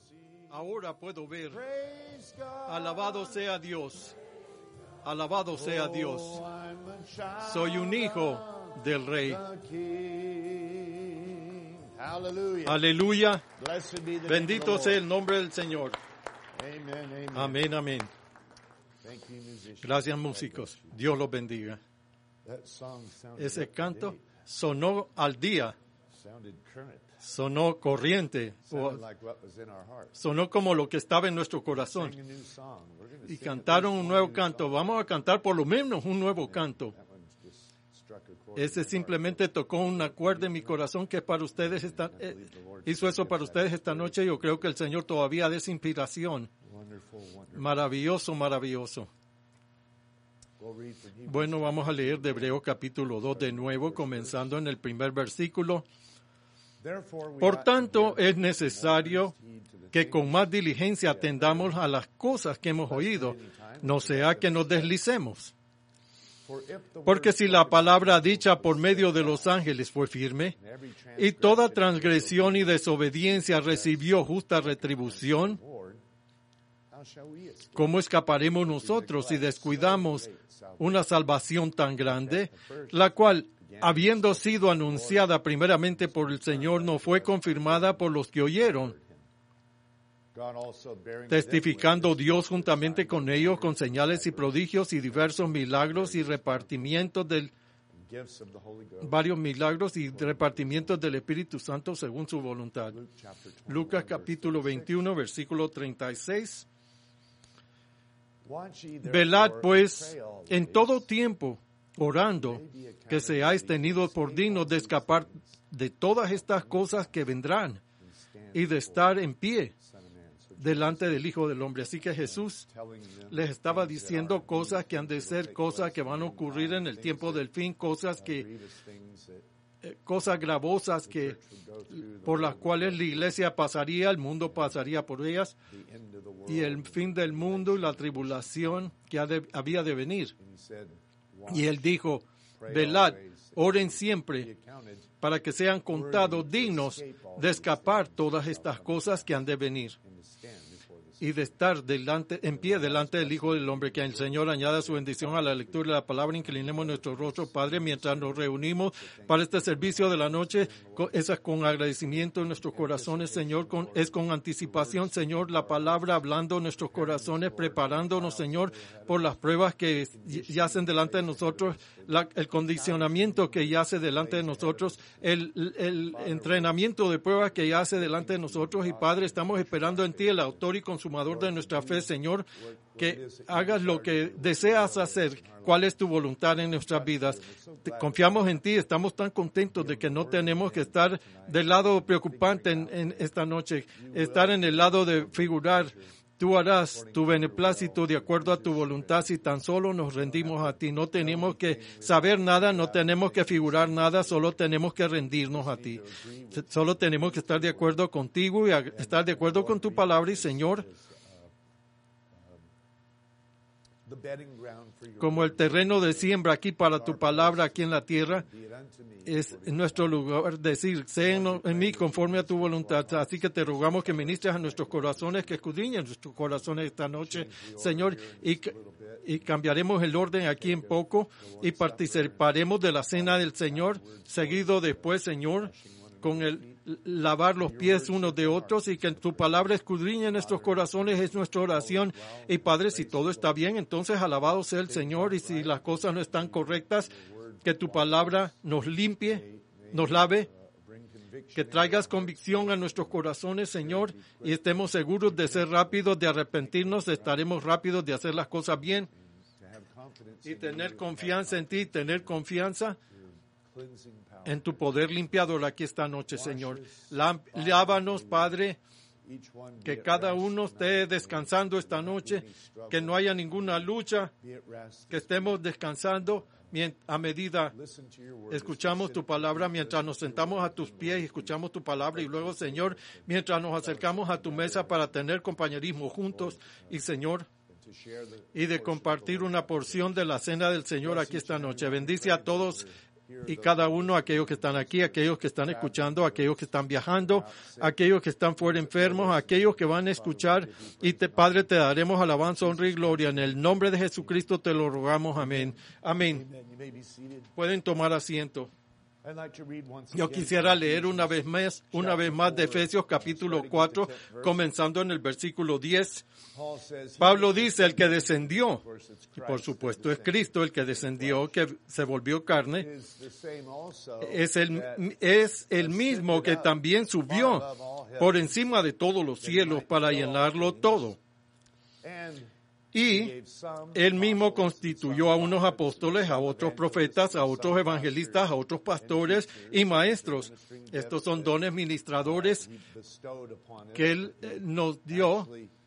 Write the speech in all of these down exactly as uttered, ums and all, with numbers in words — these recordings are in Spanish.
Ahora puedo ver. Alabado sea Dios. Alabado sea Dios. Soy un hijo del Rey. Aleluya. Bendito sea el nombre del Señor. Amén, amén. Gracias, músicos. Dios los bendiga. Ese canto sonó al día. Sonó corriente. Sonó como lo que estaba en nuestro corazón. Y cantaron un nuevo canto. Vamos a cantar por lo menos un nuevo canto. Ese simplemente tocó una cuerda en mi corazón que para ustedes esta, eh, hizo eso para ustedes esta noche. Yo creo que el Señor todavía da esa inspiración. Maravilloso, maravilloso. Bueno, vamos a leer de Hebreos capítulo dos de nuevo, comenzando en el primer versículo. Por tanto, es necesario que con más diligencia atendamos a las cosas que hemos oído, no sea que nos deslicemos. Porque si la palabra dicha por medio de los ángeles fue firme, y toda transgresión y desobediencia recibió justa retribución, ¿cómo escaparemos nosotros si descuidamos una salvación tan grande, la cual, habiendo sido anunciada primeramente por el Señor, no fue confirmada por los que oyeron? Testificando Dios juntamente con ellos con señales y prodigios y diversos milagros y repartimientos del varios milagros y repartimientos del Espíritu Santo según su voluntad. Lucas capítulo veintiuno, versículo treinta y seis. Velad pues en todo tiempo, orando, que seáis tenidos por dignos de escapar de todas estas cosas que vendrán y de estar en pie delante del Hijo del Hombre. Así que Jesús les estaba diciendo cosas que han de ser, cosas que van a ocurrir en el tiempo del fin, cosas que, eh, cosas gravosas que, por las cuales la iglesia pasaría, el mundo pasaría por ellas, y el fin del mundo y la tribulación que ha de, había de venir. Y él dijo, velad, oren siempre, para que sean contados dignos de escapar todas estas cosas que han de venir y de estar delante, en pie delante del Hijo del Hombre. Que el Señor añada su bendición a la lectura de la palabra. Inclinemos nuestro rostro, Padre, mientras nos reunimos para este servicio de la noche. Es con agradecimiento en nuestros corazones, Señor. Con, es con anticipación, Señor, la palabra hablando en nuestros corazones, preparándonos, Señor, por las pruebas que yacen delante de nosotros, la, el condicionamiento que yace delante de nosotros, el, el entrenamiento de pruebas que yace delante de nosotros. Y, Padre, estamos esperando en ti, el autor y consumador de nuestra fe, Señor, que hagas lo que deseas hacer, cuál es tu voluntad en nuestras vidas. Te, confiamos en ti, estamos tan contentos de que no tenemos que estar del lado preocupante en, en esta noche, estar en el lado de figurar. Tú harás tu beneplácito de acuerdo a tu voluntad si tan solo nos rendimos a ti. No tenemos que saber nada, no tenemos que figurar nada, solo tenemos que rendirnos a ti. Solo tenemos que estar de acuerdo contigo y estar de acuerdo con tu palabra. Y, Señor, como el terreno de siembra aquí para tu palabra aquí en la tierra, es nuestro lugar decir, sé en, en mí conforme a tu voluntad. Así que te rogamos que ministres a nuestros corazones, que escudriñen nuestros corazones esta noche, Señor, y, y cambiaremos el orden aquí en poco y participaremos de la cena del Señor, seguido después, Señor, con el lavar los pies unos de otros, y que tu palabra escudriñe nuestros corazones es nuestra oración. Y, Padre, si todo está bien, entonces alabado sea el Señor, y si las cosas no están correctas, que tu palabra nos limpie, nos lave, que traigas convicción a nuestros corazones, Señor, y estemos seguros de ser rápidos, de arrepentirnos, estaremos rápidos de hacer las cosas bien y tener confianza en ti, tener confianza en tu poder limpiador aquí esta noche, Señor. Lávanos, Padre, que cada uno esté descansando esta noche, que no haya ninguna lucha, que estemos descansando a medida escuchamos tu palabra, mientras nos sentamos a tus pies y escuchamos tu palabra, y luego, Señor, mientras nos acercamos a tu mesa para tener compañerismo juntos, y, Señor, y de compartir una porción de la cena del Señor aquí esta noche. Bendice a todos y cada uno, aquellos que están aquí, aquellos que están escuchando, aquellos que están viajando, aquellos que están fuera enfermos, aquellos que van a escuchar. Y te, Padre, te daremos alabanza, honra y gloria. En el nombre de Jesucristo te lo rogamos. Amén. Amén. Pueden tomar asiento. Yo quisiera leer una vez más, una vez más de Efesios capítulo cuatro, comenzando en el versículo diez. Pablo dice, el que descendió, y por supuesto es Cristo el que descendió, que se volvió carne, es el, es el mismo que también subió por encima de todos los cielos para llenarlo todo. Y él mismo constituyó a unos apóstoles, a otros profetas, a otros evangelistas, a otros pastores y maestros. Estos son dones ministradores que él nos dio,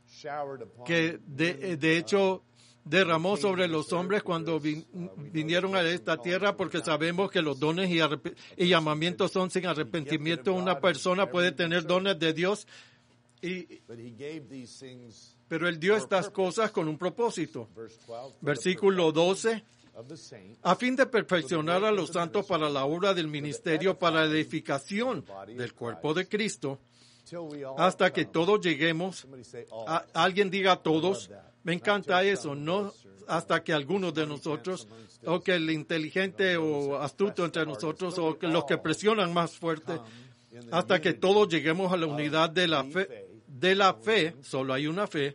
que de, de hecho derramó sobre los hombres cuando vin, vinieron a esta tierra, porque sabemos que los dones y, arrep- y llamamientos son sin arrepentimiento. Una persona puede tener dones de Dios, y pero él dio estas cosas con un propósito. Versículo doce. A fin de perfeccionar a los santos para la obra del ministerio, para la edificación del cuerpo de Cristo, hasta que todos lleguemos. A, alguien diga todos. Me encanta eso, no hasta que algunos de nosotros, o que el inteligente o astuto entre nosotros, o que los que presionan más fuerte, hasta que todos lleguemos a la unidad de la fe. De la fe, solo hay una fe.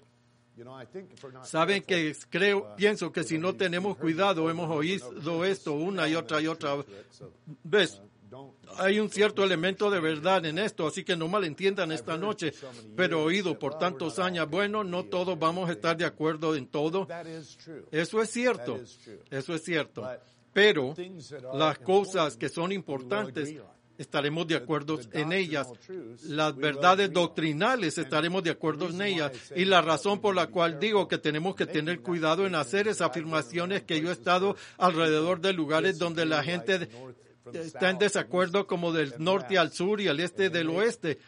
Saben que creo, pienso que si no tenemos cuidado, hemos oído esto una y otra y otra vez. Hay un cierto elemento de verdad en esto, así que no malentiendan esta noche, pero oído por tantos años, bueno, no todos vamos a estar de acuerdo en todo. Eso es cierto, eso es cierto. Pero las cosas que son importantes, estaremos de acuerdo en ellas. Las verdades doctrinales, estaremos de acuerdo en ellas. Y la razón por la cual digo que tenemos que tener cuidado en hacer esas afirmaciones, que yo he estado alrededor de lugares donde la gente está en desacuerdo, como del norte al sur y al este del oeste,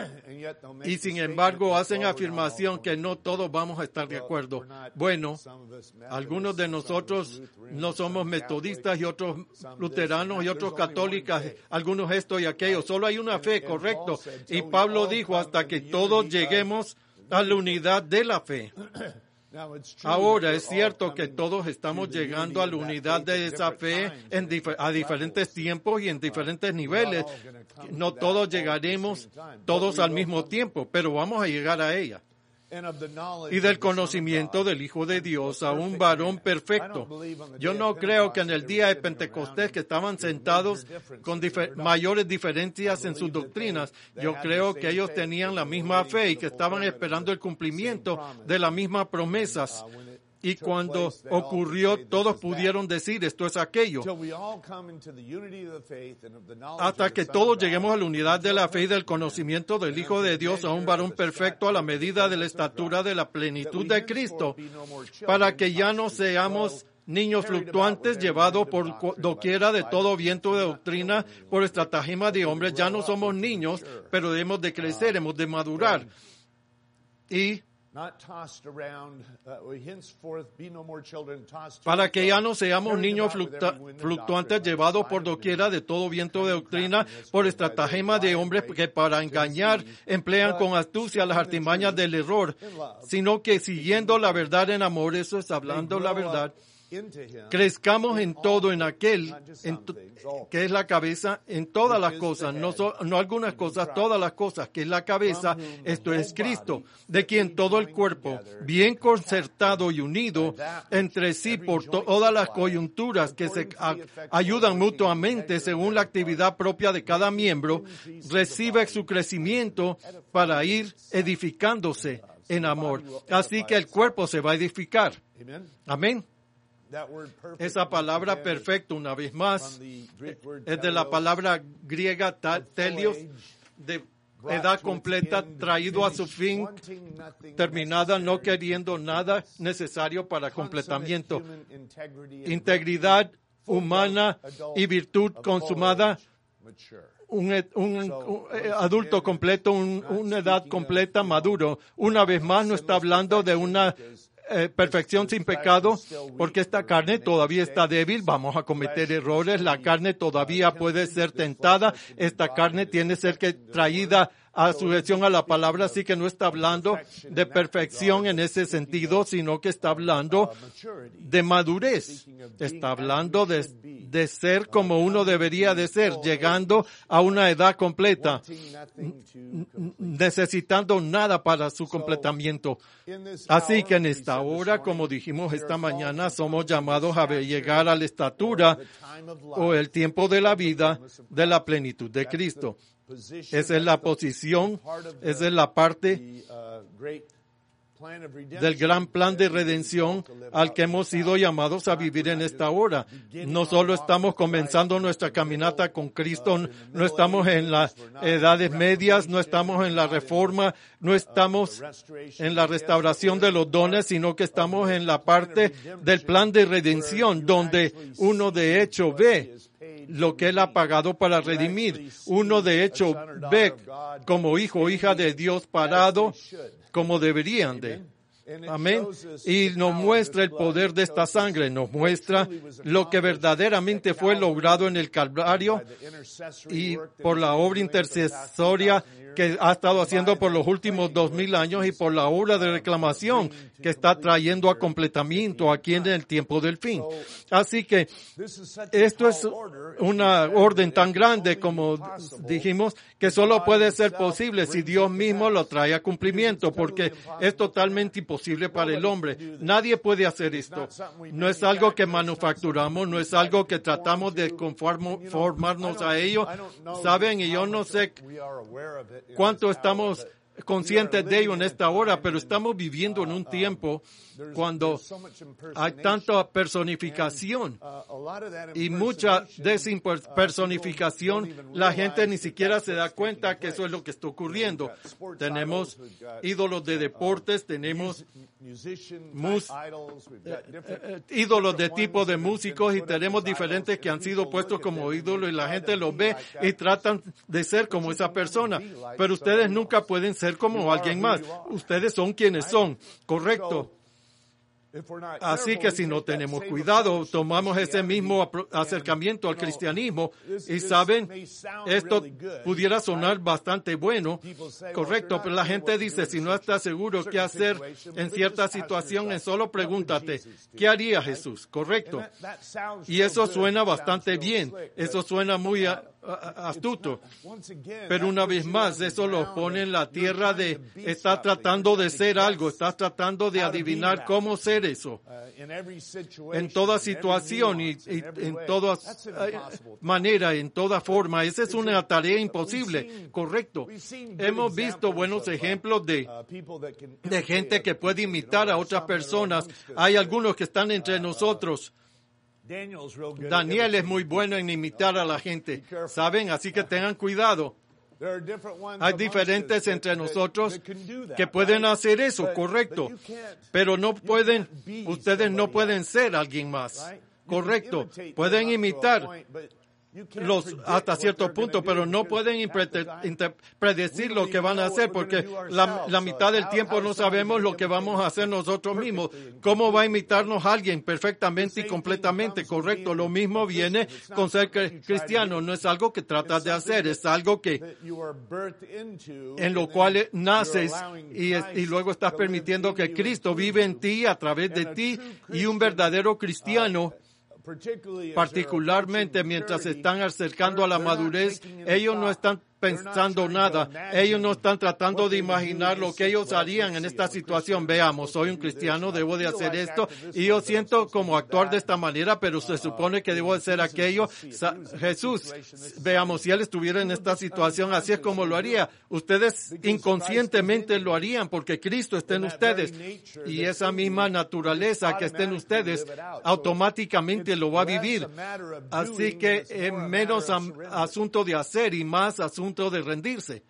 y sin embargo hacen afirmación que no todos vamos a estar de acuerdo. Bueno, algunos de nosotros no somos metodistas y otros luteranos y otros católicos, algunos esto y aquello. Solo hay una fe, correcto. Y Pablo dijo, hasta que todos lleguemos a la unidad de la fe. Ahora, es cierto que todos estamos llegando a la unidad de esa fe en dif- a diferentes tiempos y en diferentes niveles. No todos llegaremos todos al mismo tiempo, pero vamos a llegar a ella. Y del conocimiento del Hijo de Dios, a un varón perfecto. Yo no creo que en el día de Pentecostés, que estaban sentados con difer- mayores diferencias en sus doctrinas, yo creo que ellos tenían la misma fe y que estaban esperando el cumplimiento de las mismas promesas. Y cuando ocurrió, todos pudieron decir, esto es aquello. Hasta que todos lleguemos a la unidad de la fe y del conocimiento del Hijo de Dios, a un varón perfecto a la medida de la estatura de la plenitud de Cristo, para que ya no seamos niños fluctuantes llevados por doquiera de todo viento de doctrina, por estratagema de hombres. Ya no somos niños, pero debemos de crecer, hemos de madurar. Y para que ya no seamos niños flucta- fluctuantes llevados por doquiera de todo viento de doctrina, por estratagema de hombres que para engañar emplean con astucia las artimañas del error, sino que siguiendo la verdad en amor, eso es hablando la verdad, crezcamos en todo, en aquel en to, que es la cabeza, en todas las cosas, no, so, no algunas cosas, todas las cosas, que es la cabeza, esto es Cristo, de quien todo el cuerpo, bien concertado y unido entre sí por to, todas las coyunturas que se a, ayudan mutuamente según la actividad propia de cada miembro, recibe su crecimiento para ir edificándose en amor. Así que el cuerpo se va a edificar. Amén. Esa palabra perfecto, una vez más, es de la palabra griega telios, de edad completa, traído a su fin, terminada, no queriendo nada necesario para completamiento. Integridad humana y virtud consumada. Un, un, un adulto completo, un, una edad completa, maduro. Una vez más, no está hablando de una eh, perfección sin pecado, porque esta carne todavía está débil, vamos a cometer errores, la carne todavía puede ser tentada, esta carne tiene que ser que traída a sujeción a la palabra, así que no está hablando de perfección en ese sentido, sino que está hablando de madurez. Está hablando de, de ser como uno debería de ser, llegando a una edad completa, necesitando nada para su completamiento. Así que en esta hora, como dijimos esta mañana, somos llamados a llegar a la estatura o el tiempo de la vida de la plenitud de Cristo. Esa es la posición, esa es la parte del gran plan de redención al que hemos sido llamados a vivir en esta hora. No solo estamos comenzando nuestra caminata con Cristo, no estamos en las edades medias, no estamos en la reforma, no estamos en la restauración de los dones, sino que estamos en la parte del plan de redención, donde uno de hecho ve lo que Él ha pagado para redimir. Uno de hecho ve como hijo o hija de Dios parado como deberían de. Amén. Y nos muestra el poder de esta sangre, nos muestra lo que verdaderamente fue logrado en el Calvario y por la obra intercesoria que ha estado haciendo por los últimos dos mil años y por la obra de reclamación que está trayendo a completamiento aquí en el tiempo del fin. Así que esto es una orden tan grande, como dijimos, que solo puede ser posible si Dios mismo lo trae a cumplimiento, porque es totalmente imposible para el hombre. Nadie puede hacer esto. No es algo que manufacturamos, no es algo que tratamos de conformarnos a ello. Saben, y yo no sé cuánto estamos conscientes de ello en esta hora, pero estamos viviendo en un tiempo cuando hay tanta personificación y mucha despersonificación, la gente ni siquiera se da cuenta que eso es lo que está ocurriendo. Tenemos ídolos de deportes, tenemos mus, eh, eh, ídolos de tipo de músicos y tenemos diferentes que han sido puestos como ídolos y la gente los ve y tratan de ser como esa persona, pero ustedes nunca pueden ser como alguien más. Ustedes son quienes son, correcto. Así que si no tenemos cuidado, tomamos ese mismo acercamiento al cristianismo y saben, esto pudiera sonar bastante bueno, correcto, pero la gente dice, si no estás seguro qué hacer en cierta situación, es solo pregúntate, ¿qué haría Jesús? Correcto. Y eso suena bastante bien, eso suena muy a, a, astuto, pero una vez más, eso lo pone en la tierra de, está tratando de ser algo, está tratando de adivinar cómo ser eso. En toda situación y, y en toda manera, en toda forma. Esa es una tarea imposible. Correcto. Hemos visto buenos ejemplos de, de gente que puede imitar a otras personas. Hay algunos que están entre nosotros. Daniel es muy bueno en imitar a la gente. ¿Saben? Así que tengan cuidado. Hay diferentes entre nosotros que pueden hacer eso, correcto, pero no pueden, ustedes no pueden ser alguien más, correcto, pueden imitar los hasta cierto punto, pero no pueden predecir lo que van a hacer, porque la, la mitad del tiempo no sabemos lo que vamos a hacer nosotros mismos. ¿Cómo va a imitarnos alguien perfectamente y completamente? Correcto, lo mismo viene con ser cristiano. No es algo que tratas de hacer, es algo que en lo cual naces y, y luego estás permitiendo que Cristo vive en ti, a través de ti, y un verdadero cristiano, particularmente mientras se están acercando a la madurez, ellos no están pensando nada. Ellos no están tratando de imaginar lo que ellos harían en esta situación. Veamos, soy un cristiano, debo de hacer esto, y yo siento como actuar de esta manera, pero se supone que debo de hacer aquello. Sa- Jesús, veamos, si Él estuviera en esta situación, así es como lo haría. Ustedes inconscientemente lo harían, porque Cristo está en ustedes, y esa misma naturaleza que está en ustedes, automáticamente lo va a vivir. Así que es menos am- asunto de hacer y más asunto de rendirse.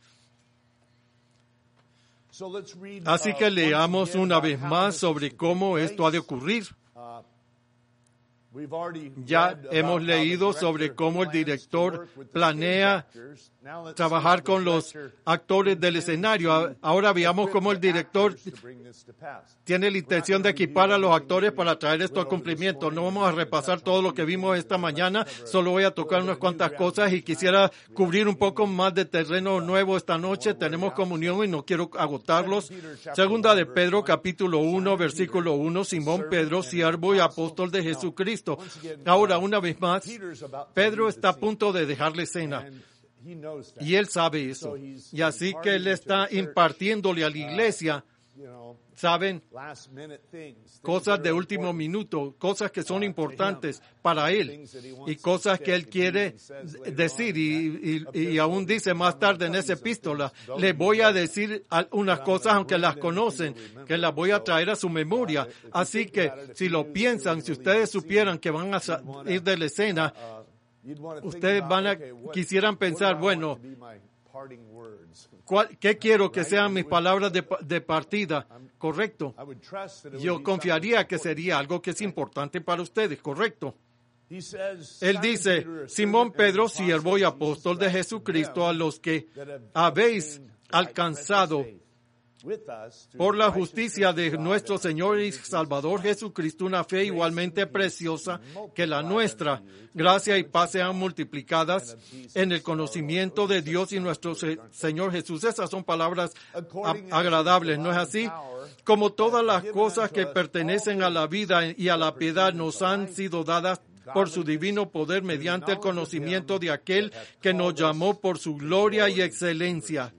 Así que leamos una vez más sobre cómo esto ha de ocurrir. Ya hemos leído sobre cómo el director planea trabajar con los actores del escenario. Ahora veamos cómo el director tiene la intención de equipar a los actores para traer esto a cumplimiento. No vamos a repasar todo lo que vimos esta mañana, solo voy a tocar unas cuantas cosas y quisiera cubrir un poco más de terreno nuevo esta noche. Tenemos comunión y no quiero agotarlos. Segunda de Pedro, capítulo uno, versículo uno, Simón Pedro, siervo y apóstol de Jesucristo. Ahora, una vez más, Pedro está a punto de dejar la escena. Y él sabe eso. Y así que él está impartiéndole a la iglesia, ¿saben? Cosas de último minuto, cosas que son importantes para él y cosas que él quiere decir. Y, y, y aún dice más tarde en esa epístola, le voy a decir unas cosas aunque las conocen, que las voy a traer a su memoria. Así que si lo piensan, si ustedes supieran que van a ir de la escena, ustedes van a, quisieran pensar, bueno, ¿cuál, ¿qué quiero que sean mis palabras de, de partida? Correcto. Yo confiaría que sería algo que es importante para ustedes, correcto. Él dice, Simón Pedro, siervo y apóstol de Jesucristo, a los que habéis alcanzado por la justicia de nuestro Señor y Salvador Jesucristo, una fe igualmente preciosa que la nuestra. Gracia y paz sean multiplicadas en el conocimiento de Dios y nuestro Señor Jesús. Esas son palabras agradables, ¿no es así? Como todas las cosas que pertenecen a la vida y a la piedad nos han sido dadas por su divino poder mediante el conocimiento de aquel que nos llamó por su gloria y excelencia.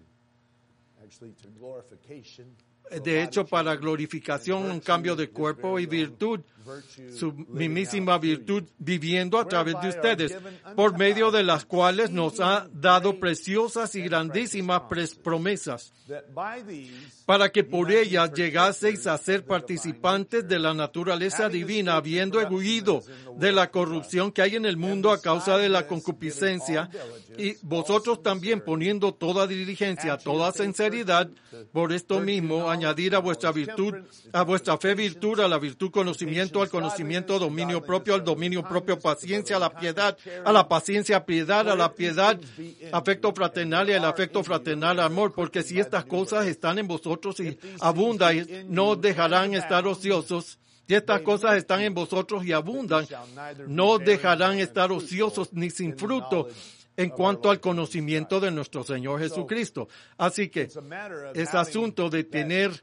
De hecho, para glorificación, un cambio de cuerpo y virtud, su mismísima virtud viviendo a través de ustedes, por medio de las cuales nos ha dado preciosas y grandísimas promesas, para que por ellas llegaseis a ser participantes de la naturaleza divina, habiendo huido de la corrupción que hay en el mundo a causa de la concupiscencia, y vosotros también poniendo toda diligencia, toda sinceridad, por esto mismo añadir a vuestra virtud, a vuestra fe virtud, a la virtud conocimiento, al conocimiento dominio propio, al dominio propio paciencia, a la piedad, a la paciencia piedad, a la piedad afecto fraternal y al afecto fraternal amor, porque si estas cosas están en vosotros y abundan, no os dejarán estar ociosos. Si estas cosas están en vosotros y abundan, no os dejarán estar ociosos ni sin fruto en cuanto al conocimiento de nuestro Señor Jesucristo. Así que es asunto de tener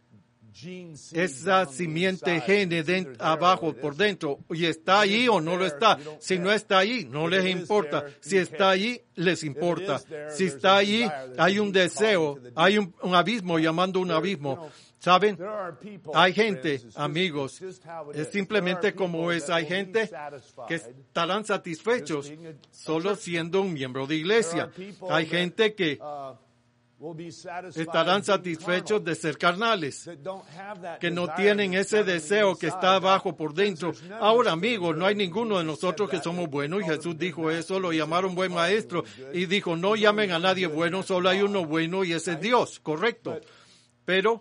esa simiente gene de, abajo por dentro, y está ahí o no lo está. Si no está ahí, no les importa. Si está ahí, les importa. Si está ahí, hay un deseo, hay un, un abismo llamando un abismo. ¿Saben? Hay gente, amigos, es simplemente como es. Hay gente que estarán satisfechos solo siendo un miembro de iglesia. Hay gente que estarán satisfechos de ser carnales, que no tienen ese deseo que está abajo por dentro. Ahora, amigos, no hay ninguno de nosotros que somos buenos, y Jesús dijo eso, lo llamaron buen maestro, y dijo, no llamen a nadie bueno, solo hay uno bueno y ese es Dios, correcto. Pero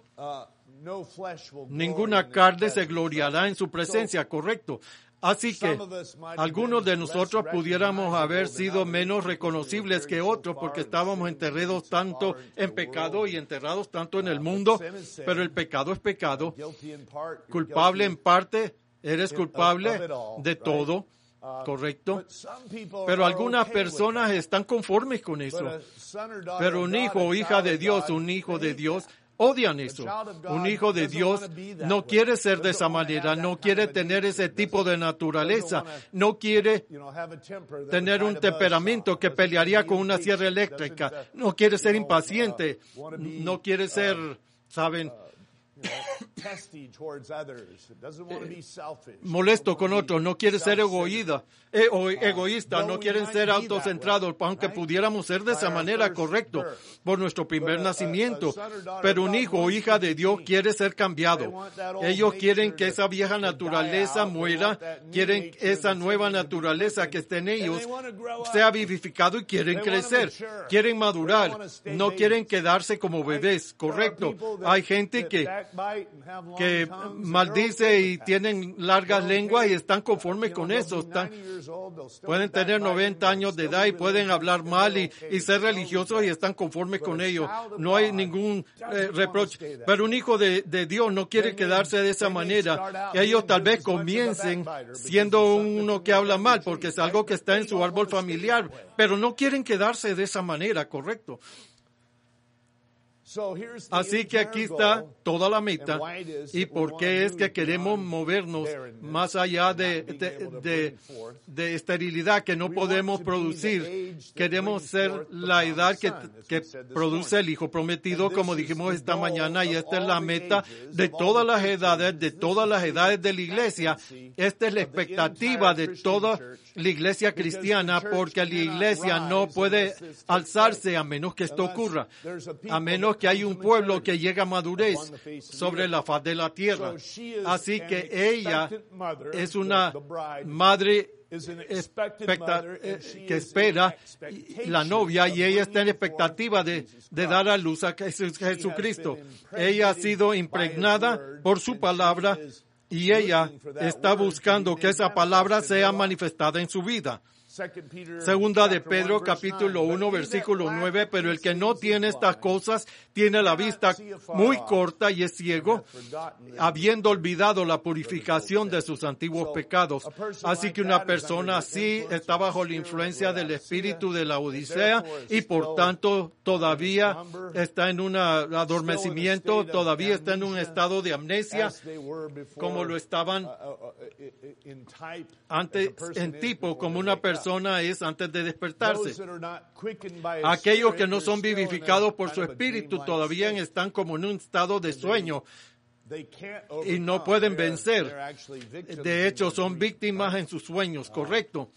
ninguna carne se gloriará en su presencia, correcto. Así que algunos de nosotros pudiéramos haber sido menos reconocibles que otros porque estábamos enterrados tanto en pecado y enterrados tanto en el mundo, pero el pecado es pecado. Culpable en parte, eres culpable de todo, correcto. Pero algunas personas están conformes con eso. Pero un hijo o hija de Dios, un hijo de Dios, odian eso. Un hijo de Dios no quiere ser de esa manera, no quiere tener ese tipo de naturaleza, no quiere tener un temperamento que pelearía con una sierra eléctrica, no quiere ser impaciente, no quiere ser, ¿saben?, molesto con otros, no quiere ser egoísta, eh, o egoísta, no quieren ser autocentrados, aunque pudiéramos ser de esa manera, correcto, por nuestro primer nacimiento. Pero un hijo o hija de Dios quiere ser cambiado. Ellos quieren que esa vieja naturaleza muera, quieren esa nueva naturaleza que esté en ellos sea vivificado y quieren crecer, quieren madurar, no quieren quedarse como bebés, correcto. Hay gente que que maldice y tienen largas lenguas y están conformes con eso. Están, pueden tener noventa años de edad y pueden hablar mal y, y ser religiosos y están conformes con ello. No hay ningún eh, reproche. Pero un hijo de, de Dios no quiere quedarse de esa manera. Ellos tal vez comiencen siendo uno que habla mal porque es algo que está en su árbol familiar, pero no quieren quedarse de esa manera, correcto. Así que aquí está toda la meta y por qué es que queremos movernos más allá de, de, de, de esterilidad que no podemos producir. Queremos ser la edad que, que produce el Hijo Prometido, como dijimos esta mañana, y esta es la meta de todas las edades, de todas las edades de la iglesia. Esta es la expectativa de toda la iglesia cristiana, porque la iglesia no puede alzarse a menos que esto ocurra, a menos que hay un pueblo que llega a madurez sobre la faz de la tierra. Así que ella es una madre expecta, eh, que espera la novia y ella está en expectativa de, de dar a luz a Jesucristo. Ella ha sido impregnada por su palabra y ella está buscando que esa palabra sea manifestada en su vida. Segunda de Pedro, capítulo uno, versículo nueve, pero el que no tiene estas cosas tiene la vista muy corta y es ciego, habiendo olvidado la purificación de sus antiguos pecados. Así que una persona así está bajo la influencia del espíritu de la Odisea y por tanto todavía está en un adormecimiento, todavía está en un estado de amnesia, como lo estaban antes en tipo, como una persona es antes de despertarse. Aquellos que no son vivificados por su espíritu todavía están como en un estado de sueño y no pueden vencer. De hecho, son víctimas en sus sueños, correcto.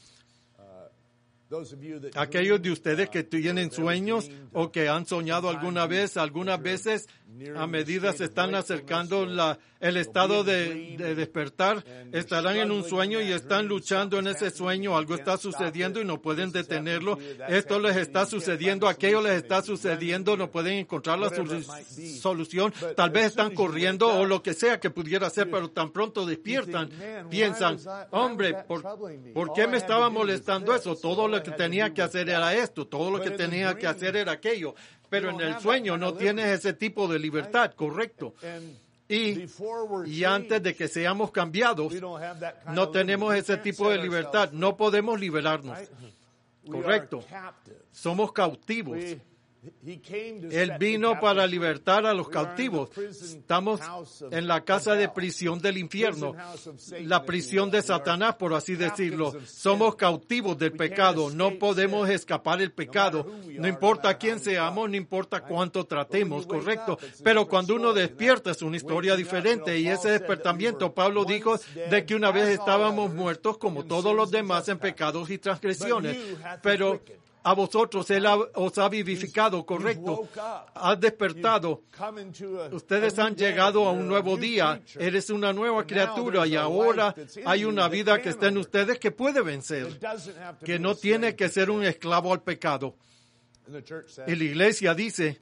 Aquellos de ustedes que tienen sueños o que han soñado alguna vez, algunas veces a medida se están acercando la, el estado de, de despertar, estarán en un sueño y están luchando en ese sueño, algo está sucediendo y no pueden detenerlo, esto les está sucediendo, aquello les está sucediendo, no pueden encontrar la solución, tal vez están corriendo o lo que sea que pudiera ser, pero tan pronto despiertan, piensan, hombre, ¿por, ¿por qué me estaba molestando eso? Todo lo que tenía que hacer era esto, todo lo que tenía que hacer era aquello. Pero en el sueño no tienes ese tipo de libertad, correcto. Y, y antes de que seamos cambiados, no tenemos ese tipo de libertad. No podemos liberarnos, correcto. Somos cautivos. Él vino para libertar a los cautivos. Estamos en la casa de prisión del infierno, la prisión de Satanás, por así decirlo. Somos cautivos del pecado. No podemos escapar del pecado. No importa quién seamos, no importa cuánto tratemos, correcto. Pero cuando uno despierta es una historia diferente. Y ese despertamiento, Pablo dijo de que una vez estábamos muertos como todos los demás en pecados y transgresiones. Pero a vosotros Él ha, os ha vivificado, correcto. Has despertado. Ustedes han llegado a un nuevo día. Eres una nueva criatura y ahora hay una vida que está en ustedes que puede vencer, que no tiene que ser un esclavo al pecado. Y la iglesia dice,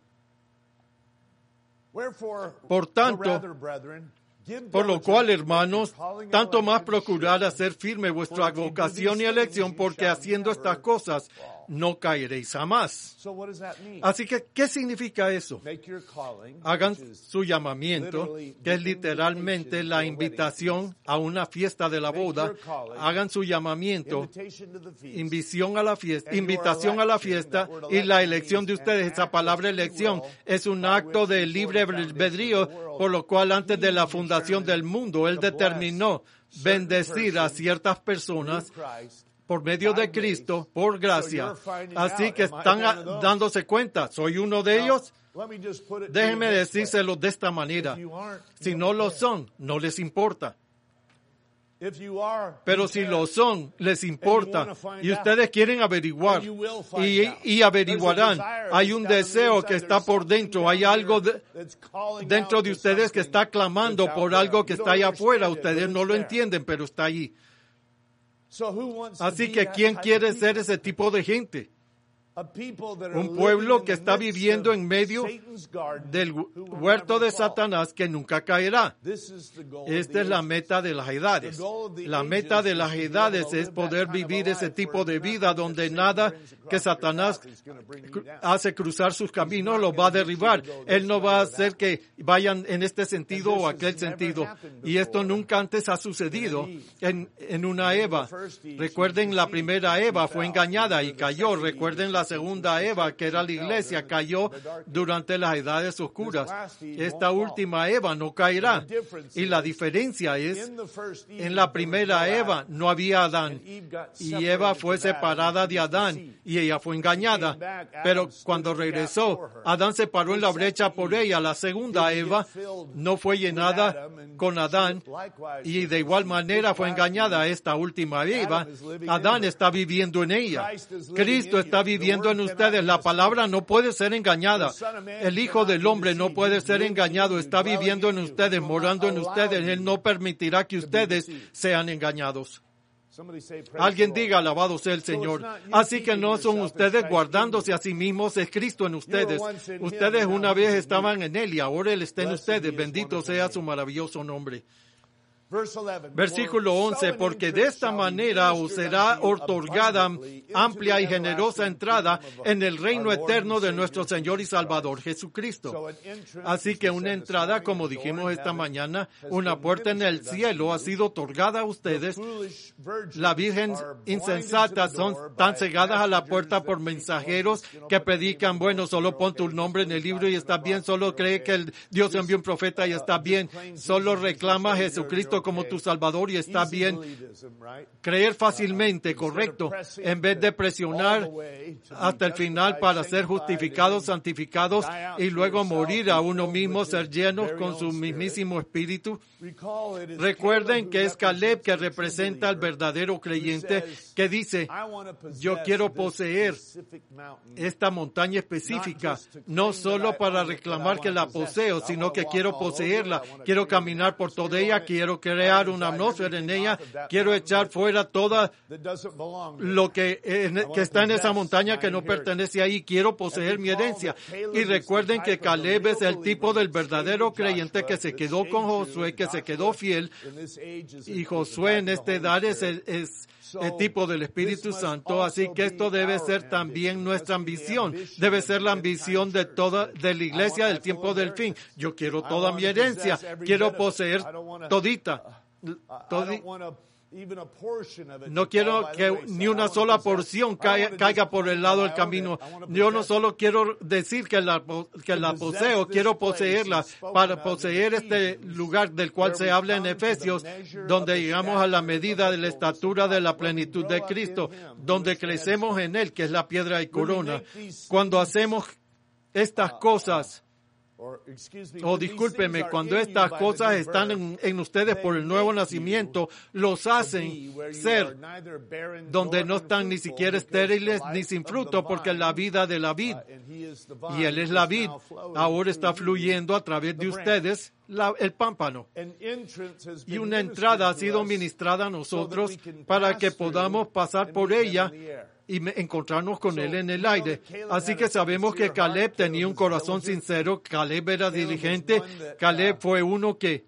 por tanto, por lo cual, hermanos, tanto más procurad hacer firme vuestra vocación y elección, porque haciendo estas cosas no caeréis jamás. Así que, ¿qué significa eso? Hagan su llamamiento, que es literalmente la invitación a una fiesta de la boda. Hagan su llamamiento, invitación a la fiesta, invitación a la fiesta y la elección de ustedes. Esa palabra elección es un acto de libre albedrío, por lo cual antes de la fundación del mundo, Él determinó bendecir a ciertas personas por medio de Cristo, por gracia. Así que están a, dándose cuenta, ¿soy uno de ellos? Déjenme decírselo de esta manera. Si no lo son, no les importa. Pero si lo son, les importa. Y ustedes quieren averiguar. Y, y averiguarán. Hay un deseo que está por dentro. Hay algo de, dentro de ustedes que está clamando por algo que está allá afuera. Ustedes no lo entienden, pero está allí. Así que, ¿quién quiere ser ese tipo de gente? Un pueblo que está viviendo en medio del huerto de Satanás que nunca caerá. Esta es la meta de las edades. La meta de las edades es poder vivir ese tipo de vida donde nada que Satanás hace cruzar sus caminos lo va a derribar. Él no va a hacer que vayan en este sentido o aquel sentido. Y esto nunca antes ha sucedido en, en una Eva. Recuerden, la primera Eva fue engañada y cayó. Recuerden la segunda Eva, que era la iglesia, cayó durante las edades oscuras. Esta última Eva no caerá. Y la diferencia es, en la primera Eva no había Adán. Y Eva fue separada de Adán y ella fue engañada. Pero cuando regresó, Adán se paró en la brecha por ella. La segunda Eva no fue llenada con Adán y de igual manera fue engañada esta última Eva. Adán está viviendo en ella. Cristo está viviendo en ustedes. La palabra no puede ser engañada. El Hijo del Hombre no puede ser engañado. Está viviendo en ustedes, morando en ustedes. Él no permitirá que ustedes sean engañados. Alguien diga, alabado sea el Señor. Así que no son ustedes guardándose a sí mismos, es Cristo en ustedes. Ustedes una vez estaban en Él y ahora Él está en ustedes. Bendito sea su maravilloso nombre. Versículo once, porque de esta manera os será otorgada amplia y generosa entrada en el reino eterno de nuestro Señor y Salvador Jesucristo. Así que una entrada, como dijimos esta mañana, una puerta en el cielo ha sido otorgada a ustedes. La Virgen insensata son tan cegadas a la puerta por mensajeros que predican, bueno, solo pon tu nombre en el libro y está bien, solo cree que el Dios envió un profeta y está bien, solo reclama a Jesucristo como tu Salvador y está bien. Creer fácilmente, correcto, en vez de presionar hasta el final para ser justificados, santificados y luego morir a uno mismo, ser llenos con su mismísimo espíritu. Recuerden que es Caleb que representa al verdadero creyente que dice, yo quiero poseer esta montaña específica, no solo para reclamar que la poseo, sino que quiero poseerla, quiero caminar por toda ella, quiero crear una atmósfera en ella, quiero echar fuera todo lo que, en, que está en esa montaña que no pertenece ahí, quiero poseer mi herencia. Y recuerden que Caleb es el tipo del verdadero creyente que se quedó con Josué, que se quedó fiel, y Josué en esta edad es el, es el tipo del Espíritu Santo, así que esto debe ser también nuestra ambición, debe ser la ambición de toda, de la iglesia del tiempo del fin. Yo quiero toda mi herencia, quiero poseer todita. Todi- No quiero que ni una sola porción caiga, caiga por el lado del camino. Yo no solo quiero decir que la, que la poseo, quiero poseerla para poseer este lugar del cual se habla en Efesios, donde llegamos a la medida de la estatura de la plenitud de Cristo, donde crecemos en Él, que es la piedra y corona. Cuando hacemos estas cosas, o discúlpeme, cuando estas cosas están en, en ustedes por el nuevo nacimiento, los hacen ser donde no están ni siquiera estériles ni sin fruto, porque la vida de la vid, y Él es la vid, ahora está fluyendo a través de ustedes la, el pámpano. Y una entrada ha sido ministrada a nosotros para que podamos pasar por ella y encontrarnos con Él en el aire. Así que sabemos que Caleb tenía un corazón sincero, Caleb era diligente, Caleb fue uno que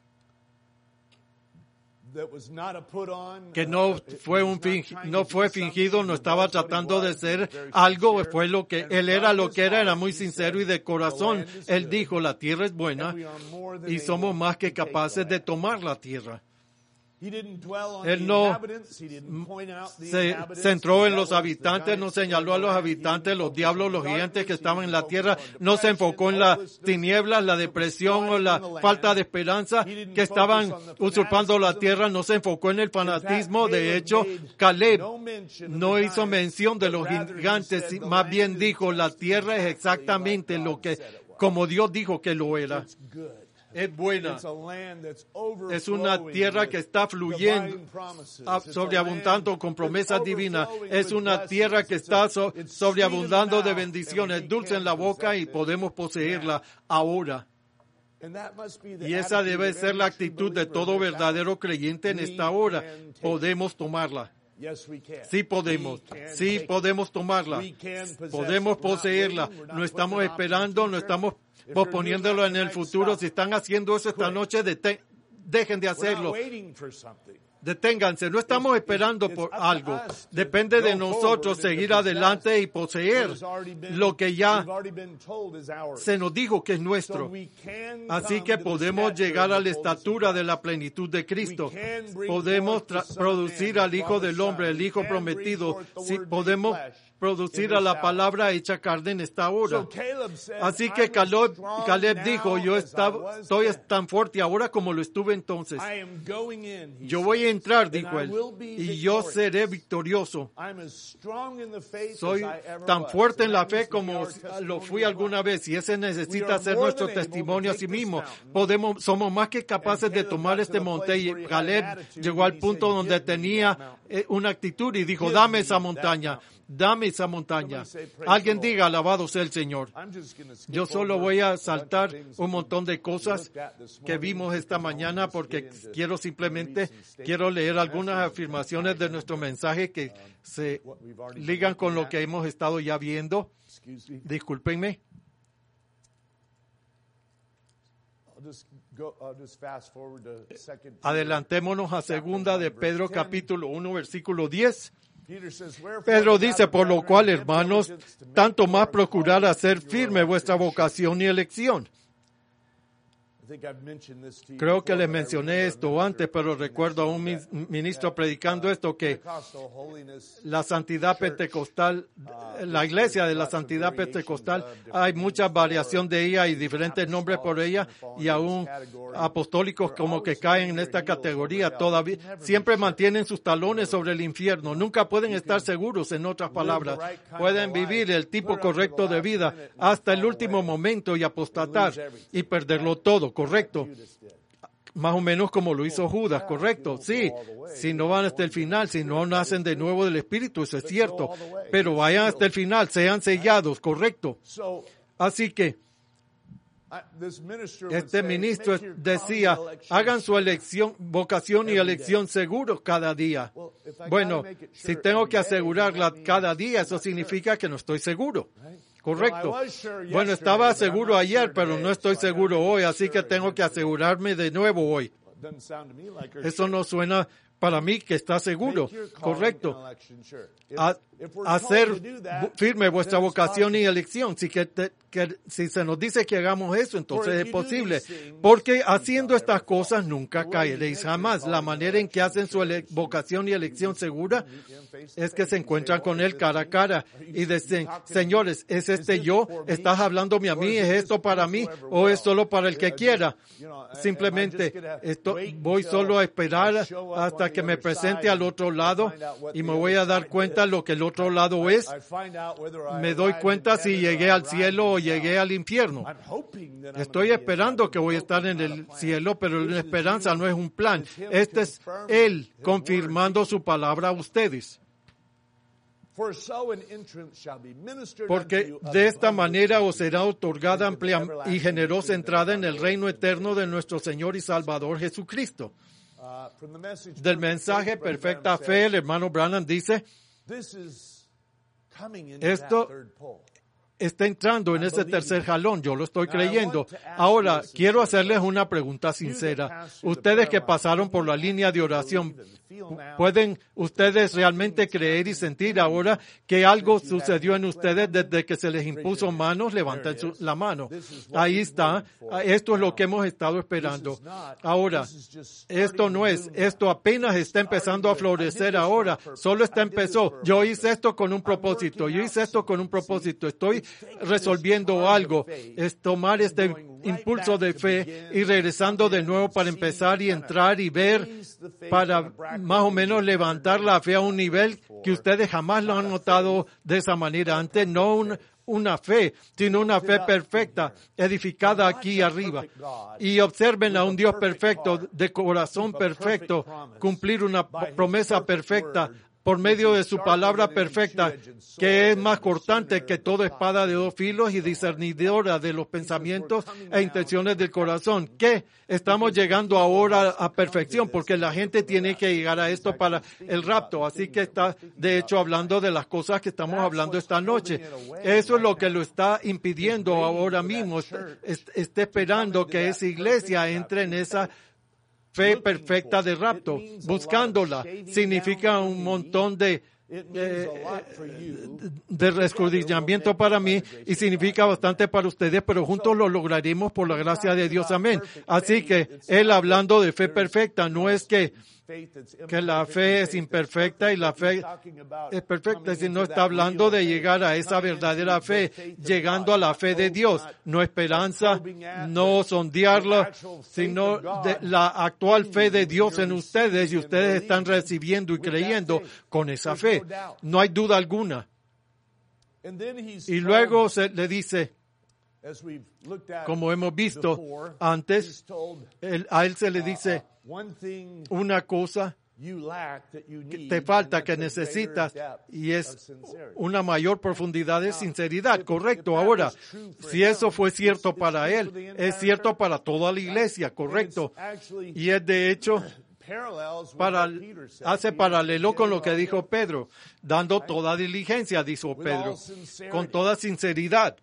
que no fue un fingi, no fue fingido, no estaba tratando de ser algo, fue lo que él era, lo que era, era muy sincero y de corazón. Él dijo, la tierra es buena y somos más que capaces de tomar la tierra. Él no se centró en los habitantes, no señaló a los habitantes, los diablos, los gigantes que estaban en la tierra, no se enfocó en las tinieblas, la depresión o la falta de esperanza que estaban usurpando la tierra, no se enfocó en el fanatismo. De hecho, Caleb no hizo mención de los gigantes, más bien dijo, la tierra es exactamente lo que, como Dios dijo que lo era. Es buena. Es una tierra que está fluyendo, sobreabundando con promesas divinas. Es una tierra que está so, sobreabundando de bendiciones, dulce en la boca y podemos poseerla ahora. Y esa debe ser la actitud de todo verdadero creyente en esta hora. Podemos tomarla. Sí podemos, sí podemos tomarla, podemos poseerla. No estamos esperando, no estamos posponiéndolo en el futuro. Si están haciendo eso esta noche, deten- dejen de hacerlo. Deténganse, no estamos esperando por algo. Depende de nosotros seguir adelante y poseer lo que ya se nos dijo que es nuestro. Así que podemos llegar a la estatura de la plenitud de Cristo. Podemos tra- producir al Hijo del Hombre, el Hijo prometido. Sí, podemos producir a la palabra hecha carne en esta hora. Así que Caleb, Caleb dijo, yo estaba, estoy tan fuerte ahora como lo estuve entonces. Yo voy a entrar, dijo él, y yo seré victorioso. Soy tan fuerte en la fe como lo fui alguna vez, y ese necesita ser nuestro testimonio a sí mismo. Podemos, somos más que capaces de tomar este monte, y Caleb llegó al punto donde tenía una actitud y dijo, dame esa montaña. Dame esa montaña. Alguien diga, alabado sea el Señor. Yo solo voy a saltar un montón de cosas que vimos esta mañana porque quiero simplemente, quiero leer algunas afirmaciones de nuestro mensaje que se ligan con lo que hemos estado ya viendo. Discúlpenme. Adelantémonos a segunda de Pedro capítulo uno versículo diez. Pedro dice, por lo cual, hermanos, tanto más procurar hacer firme vuestra vocación y elección. Creo que les mencioné esto antes, pero recuerdo a un ministro predicando esto, que la santidad pentecostal, la iglesia de la santidad pentecostal, hay mucha variación de ella y diferentes nombres por ella, y aún apostólicos como que caen en esta categoría todavía, siempre mantienen sus talones sobre el infierno, nunca pueden estar seguros, en otras palabras, pueden vivir el tipo correcto de vida hasta el último momento y apostatar y perderlo todo. Correcto, más o menos como lo hizo Judas, correcto, sí, si no van hasta el final, si no nacen de nuevo del Espíritu, eso es cierto, pero vayan hasta el final, sean sellados, correcto. Así que este ministro decía, hagan su elección, vocación y elección seguros cada día. Bueno, si tengo que asegurarla cada día, eso significa que no estoy seguro. Correcto. Bueno, estaba seguro ayer, pero no estoy seguro hoy, así que tengo que asegurarme de nuevo hoy. Eso no suena para mí que está seguro. Correcto. A, hacer firme vuestra vocación y elección. Si, que te, que, si se nos dice que hagamos eso, entonces es posible. Porque haciendo estas cosas nunca caeréis jamás. La manera en que hacen su ele- vocación y elección segura es que se encuentran con Él cara a cara y dicen, señores, ¿es este yo? ¿Estás hablándome a mí? ¿Es esto para mí? ¿O es solo para el que quiera? Simplemente esto, voy solo a esperar hasta que me presente al otro lado y me voy a dar cuenta lo que el otro lado es. Me doy cuenta si llegué al cielo o llegué al infierno. Estoy esperando que voy a estar en el cielo, pero la esperanza no es un plan. Este es Él confirmando su palabra a ustedes. Porque de esta manera os será otorgada amplia y generosa entrada en el reino eterno de nuestro Señor y Salvador Jesucristo. Del mensaje Perfecta Fe, el hermano Branham dice, esto está entrando en ese tercer jalón, yo lo estoy creyendo. Ahora, quiero hacerles una pregunta sincera. Ustedes que pasaron por la línea de oración, ¿pueden ustedes realmente creer y sentir ahora que algo sucedió en ustedes desde que se les impuso manos? Levanten su, la mano. Ahí está. Esto es lo que hemos estado esperando. Ahora, esto no es, esto apenas está empezando a florecer ahora. Solo está empezó. Yo hice esto con un propósito. Yo hice esto con un propósito. Estoy resolviendo algo. Es tomar este impulso de fe y regresando de nuevo para empezar y entrar y ver, para más o menos levantar la fe a un nivel que ustedes jamás lo han notado de esa manera antes. No un, una fe, sino una fe perfecta, edificada aquí arriba. Y observen a un Dios perfecto, de corazón perfecto, cumplir una promesa perfecta por medio de su palabra perfecta, que es más cortante que toda espada de dos filos y discernidora de los pensamientos e intenciones del corazón, que estamos llegando ahora a perfección, porque la gente tiene que llegar a esto para el rapto. Así que está, de hecho, hablando de las cosas que estamos hablando esta noche. Eso es lo que lo está impidiendo ahora mismo. Está, está esperando que esa iglesia entre en esa fe perfecta de rapto. Buscándola significa un montón de Eh, de rescudillamiento para mí y significa bastante para ustedes, pero juntos lo lograremos por la gracia de Dios. Amén. Así que él hablando de fe perfecta, no es que que la fe es imperfecta y la fe es perfecta, sino está hablando de llegar a esa verdadera fe, llegando a la fe de Dios, no esperanza, no sondearla, sino de la actual fe de Dios en ustedes, y ustedes están recibiendo y creyendo con esa fe. No hay duda alguna. Y luego se le dice, como hemos visto antes, él, a él se le dice una cosa que te falta, que necesitas, y es una mayor profundidad de sinceridad. Correcto. Ahora, si eso fue cierto para él, es cierto para toda la iglesia. Correcto. Y es de hecho, para, hace paralelo con lo que dijo Pedro, dando toda diligencia, dijo Pedro, con toda sinceridad.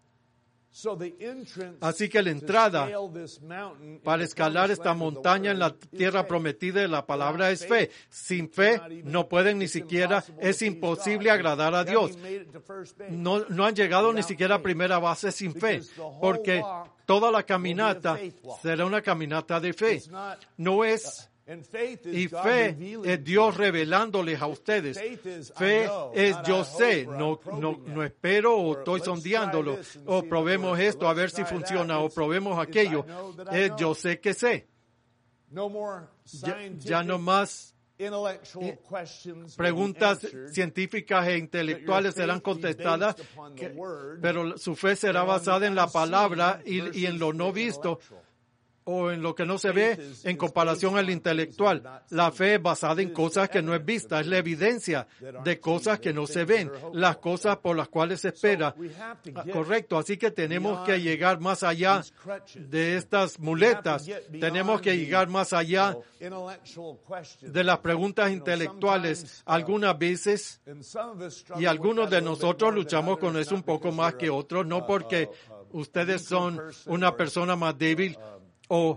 Así que la entrada para escalar esta montaña en la tierra prometida de la palabra es fe. Sin fe no pueden ni siquiera, es imposible agradar a Dios. No, no han llegado ni siquiera a primera base sin fe, porque toda la caminata será una caminata de fe. No es... Y fe es Dios revelándoles a ustedes. Fe es yo sé, no, no, no espero o estoy sondeándolo, o probemos esto a ver si funciona, o probemos aquello. Es yo sé que sé. Ya, ya no más preguntas científicas e intelectuales serán contestadas, que, pero su fe será basada en la palabra y, y en lo no visto, o en lo que no se ve en comparación al intelectual. La fe es basada en cosas que no es vista, es la evidencia de cosas que no se ven, las cosas por las cuales se espera. Correcto, así que tenemos que llegar más allá de estas muletas, tenemos que llegar más allá de las preguntas intelectuales. Algunas veces, y algunos de nosotros luchamos con eso un poco más que otros, no porque ustedes son una persona más débil, O,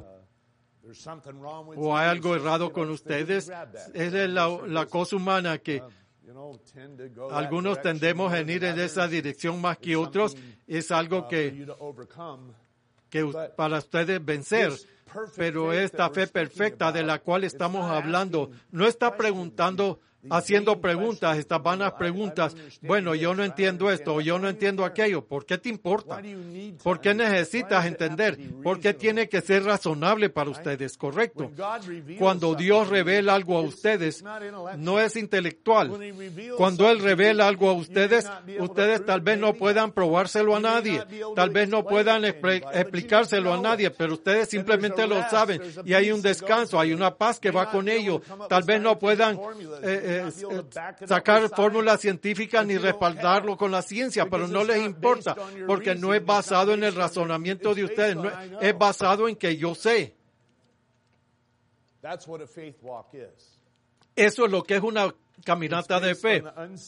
o hay algo errado con ustedes. Es la, la cosa humana que algunos tendemos a ir en esa dirección más que otros. Es algo que, que para ustedes vencer. Pero esta fe perfecta de la cual estamos hablando no está preguntando, haciendo preguntas, estas vanas preguntas. Bueno, yo no entiendo esto, o yo no entiendo aquello. ¿Por qué te importa? ¿Por qué necesitas entender? ¿Por qué tiene que ser razonable para ustedes? Correcto. Cuando Dios revela algo a ustedes, no es intelectual. Cuando Él revela algo a ustedes, ustedes tal vez no puedan probárselo a nadie, tal vez no puedan expl- explicárselo a nadie, pero ustedes simplemente lo saben, y hay un descanso, hay una paz que va con ello. Tal vez no puedan eh, eh, sacar fórmulas científicas ni respaldarlo con la ciencia, pero no les importa, porque no es basado en el razonamiento de ustedes, no, es basado en que yo sé. Eso es lo que es una caminata de fe.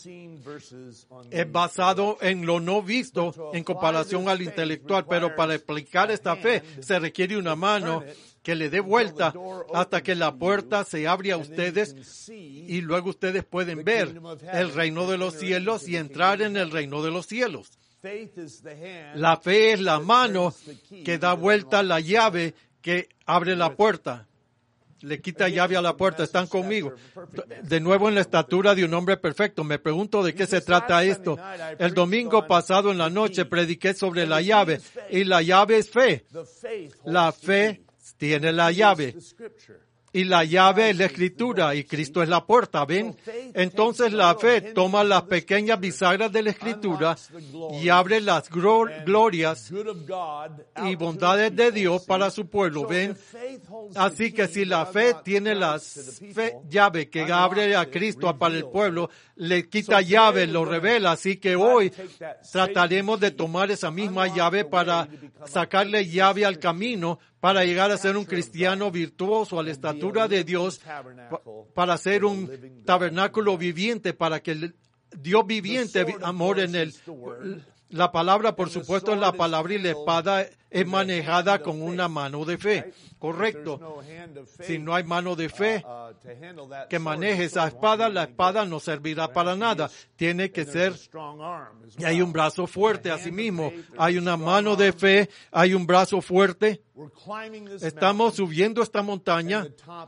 Es basado en lo no visto en comparación al intelectual, pero para explicar esta fe se requiere una mano que le dé vuelta hasta que la puerta se abre a ustedes, y luego ustedes pueden ver el reino de los cielos y entrar en el reino de los cielos. La fe es la mano que da vuelta la llave que abre la puerta. Le quita llave a la puerta. Están conmigo. De nuevo en la estatura de un hombre perfecto. Me pregunto de qué se trata esto. El domingo pasado en la noche prediqué sobre la llave, y la llave es fe. La fe tiene la llave. y la llave es la Escritura y Cristo es la puerta, ¿ven? Entonces la fe toma las pequeñas bisagras de la Escritura y abre las glorias y bondades de Dios para su pueblo, ¿ven? Así que si la fe tiene la llave que abre a Cristo para el pueblo, le quita llave, lo revela. Así que hoy trataremos de tomar esa misma llave para sacarle llave al camino, para llegar a ser un cristiano virtuoso a la estatura de Dios, para ser un tabernáculo viviente, para que el Dios viviente amor en él. La palabra, por supuesto, es la palabra y la espada es manejada con una mano de fe. Correcto. Si no hay mano de fe que maneje esa espada, la espada no servirá para nada. Tiene que ser, y hay un brazo fuerte asimismo. Hay una mano de fe, hay un brazo fuerte. Estamos subiendo esta montaña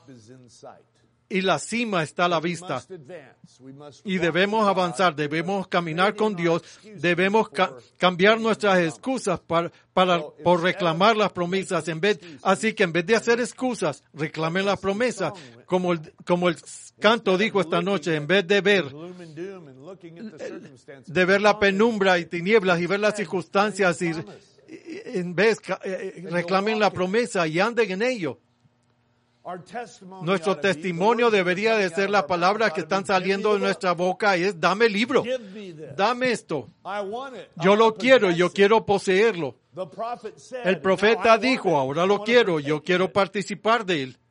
y la cima está a la vista. Y debemos avanzar, debemos caminar con Dios, debemos ca- cambiar nuestras excusas para, para, por reclamar las promesas. En vez, así que en vez de hacer excusas, reclamen las promesas. Como el, como el canto dijo esta noche, en vez de ver, de ver la penumbra y tinieblas y ver las circunstancias, y, en vez, reclamen la promesa y anden en ello. Nuestro testimonio debería de ser las palabras que están saliendo de nuestra boca, y es: dame el libro, dame esto, yo lo quiero, yo quiero poseerlo. El profeta dijo: ahora lo quiero, yo quiero participar de él.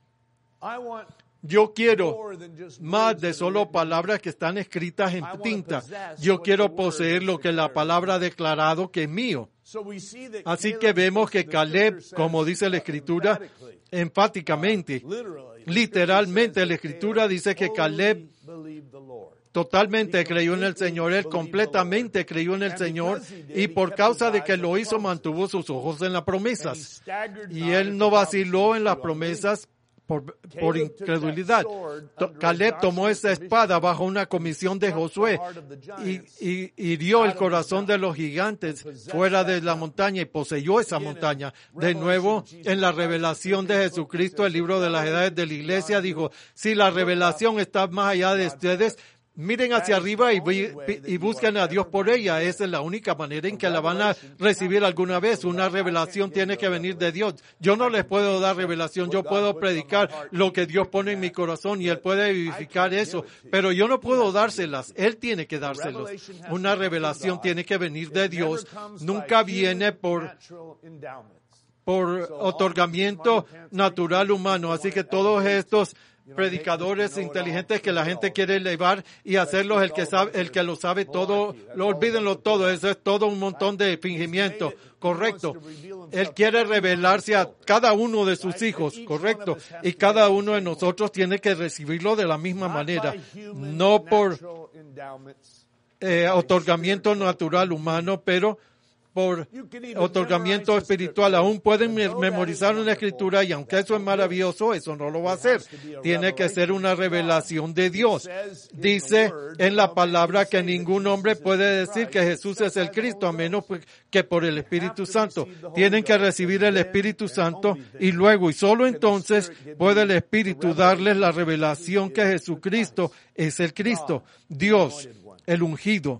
Yo quiero más de solo palabras que están escritas en tinta. Yo quiero poseer lo que la palabra ha declarado que es mío. Así que vemos que Caleb, como dice la Escritura, enfáticamente, literalmente la Escritura dice que Caleb totalmente creyó en el Señor, él completamente creyó en el Señor, y por causa de que lo hizo, mantuvo sus ojos en las promesas. Y él no vaciló en las promesas por, por incredulidad. Caleb tomó esa espada bajo una comisión de Josué y, y hirió el corazón de los gigantes fuera de la montaña y poseyó esa montaña. De nuevo, en la revelación de Jesucristo, el libro de las edades de la iglesia, dijo: si la revelación está más allá de ustedes, miren hacia arriba y, y busquen a Dios por ella. Esa es la única manera en que la van a recibir alguna vez. Una revelación tiene que venir de Dios. Yo no les puedo dar revelación. Yo puedo predicar lo que Dios pone en mi corazón y Él puede vivificar eso. Pero yo no puedo dárselas. Él tiene que dárselos. Una revelación tiene que venir de Dios. Nunca viene por... por otorgamiento natural humano. Así que todos estos predicadores inteligentes que la gente quiere elevar y hacerlos el que sabe, el que lo sabe todo, lo olvídenlo todo. Eso es todo un montón de fingimiento. Correcto. Él quiere revelarse a cada uno de sus hijos. Correcto. Y cada uno de nosotros tiene que recibirlo de la misma manera. No por eh, otorgamiento natural humano, pero por otorgamiento espiritual. Aún pueden memorizar una escritura y aunque eso es maravilloso, eso no lo va a hacer. Tiene que ser una revelación de Dios. Dice en la palabra que ningún hombre puede decir que Jesús es el Cristo a menos que por el Espíritu Santo. Tienen que recibir el Espíritu Santo y luego y solo entonces puede el Espíritu darles la revelación que Jesucristo es el Cristo, Dios, el ungido.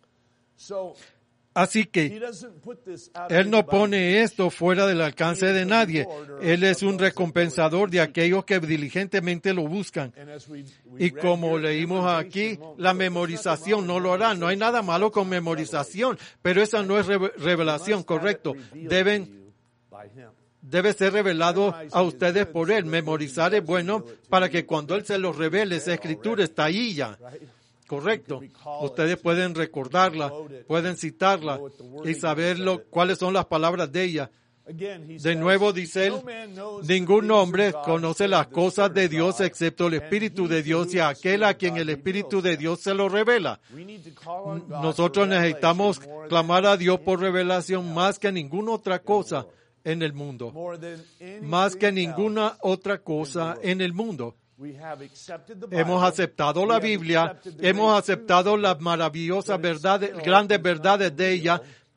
Así que Él no pone esto fuera del alcance de nadie. Él es un recompensador de aquellos que diligentemente lo buscan. Y como leímos aquí, la memorización no lo hará. No hay nada malo con memorización, pero esa no es revelación, correcto. Deben, debe ser revelado a ustedes por Él. Memorizar es bueno para que cuando Él se los revele, esa escritura está ahí ya. Correcto. Ustedes pueden recordarla, pueden citarla y saber lo, cuáles son las palabras de ella. De nuevo dice él, ningún hombre conoce las cosas de Dios excepto el Espíritu de Dios y aquel a quien el Espíritu de Dios se lo revela. Nosotros necesitamos clamar a Dios por revelación más que ninguna otra cosa en el mundo. Más que ninguna otra cosa en el mundo. Hemos aceptado la Biblia, hemos aceptado las maravillosas verdades, grandes verdades de ella,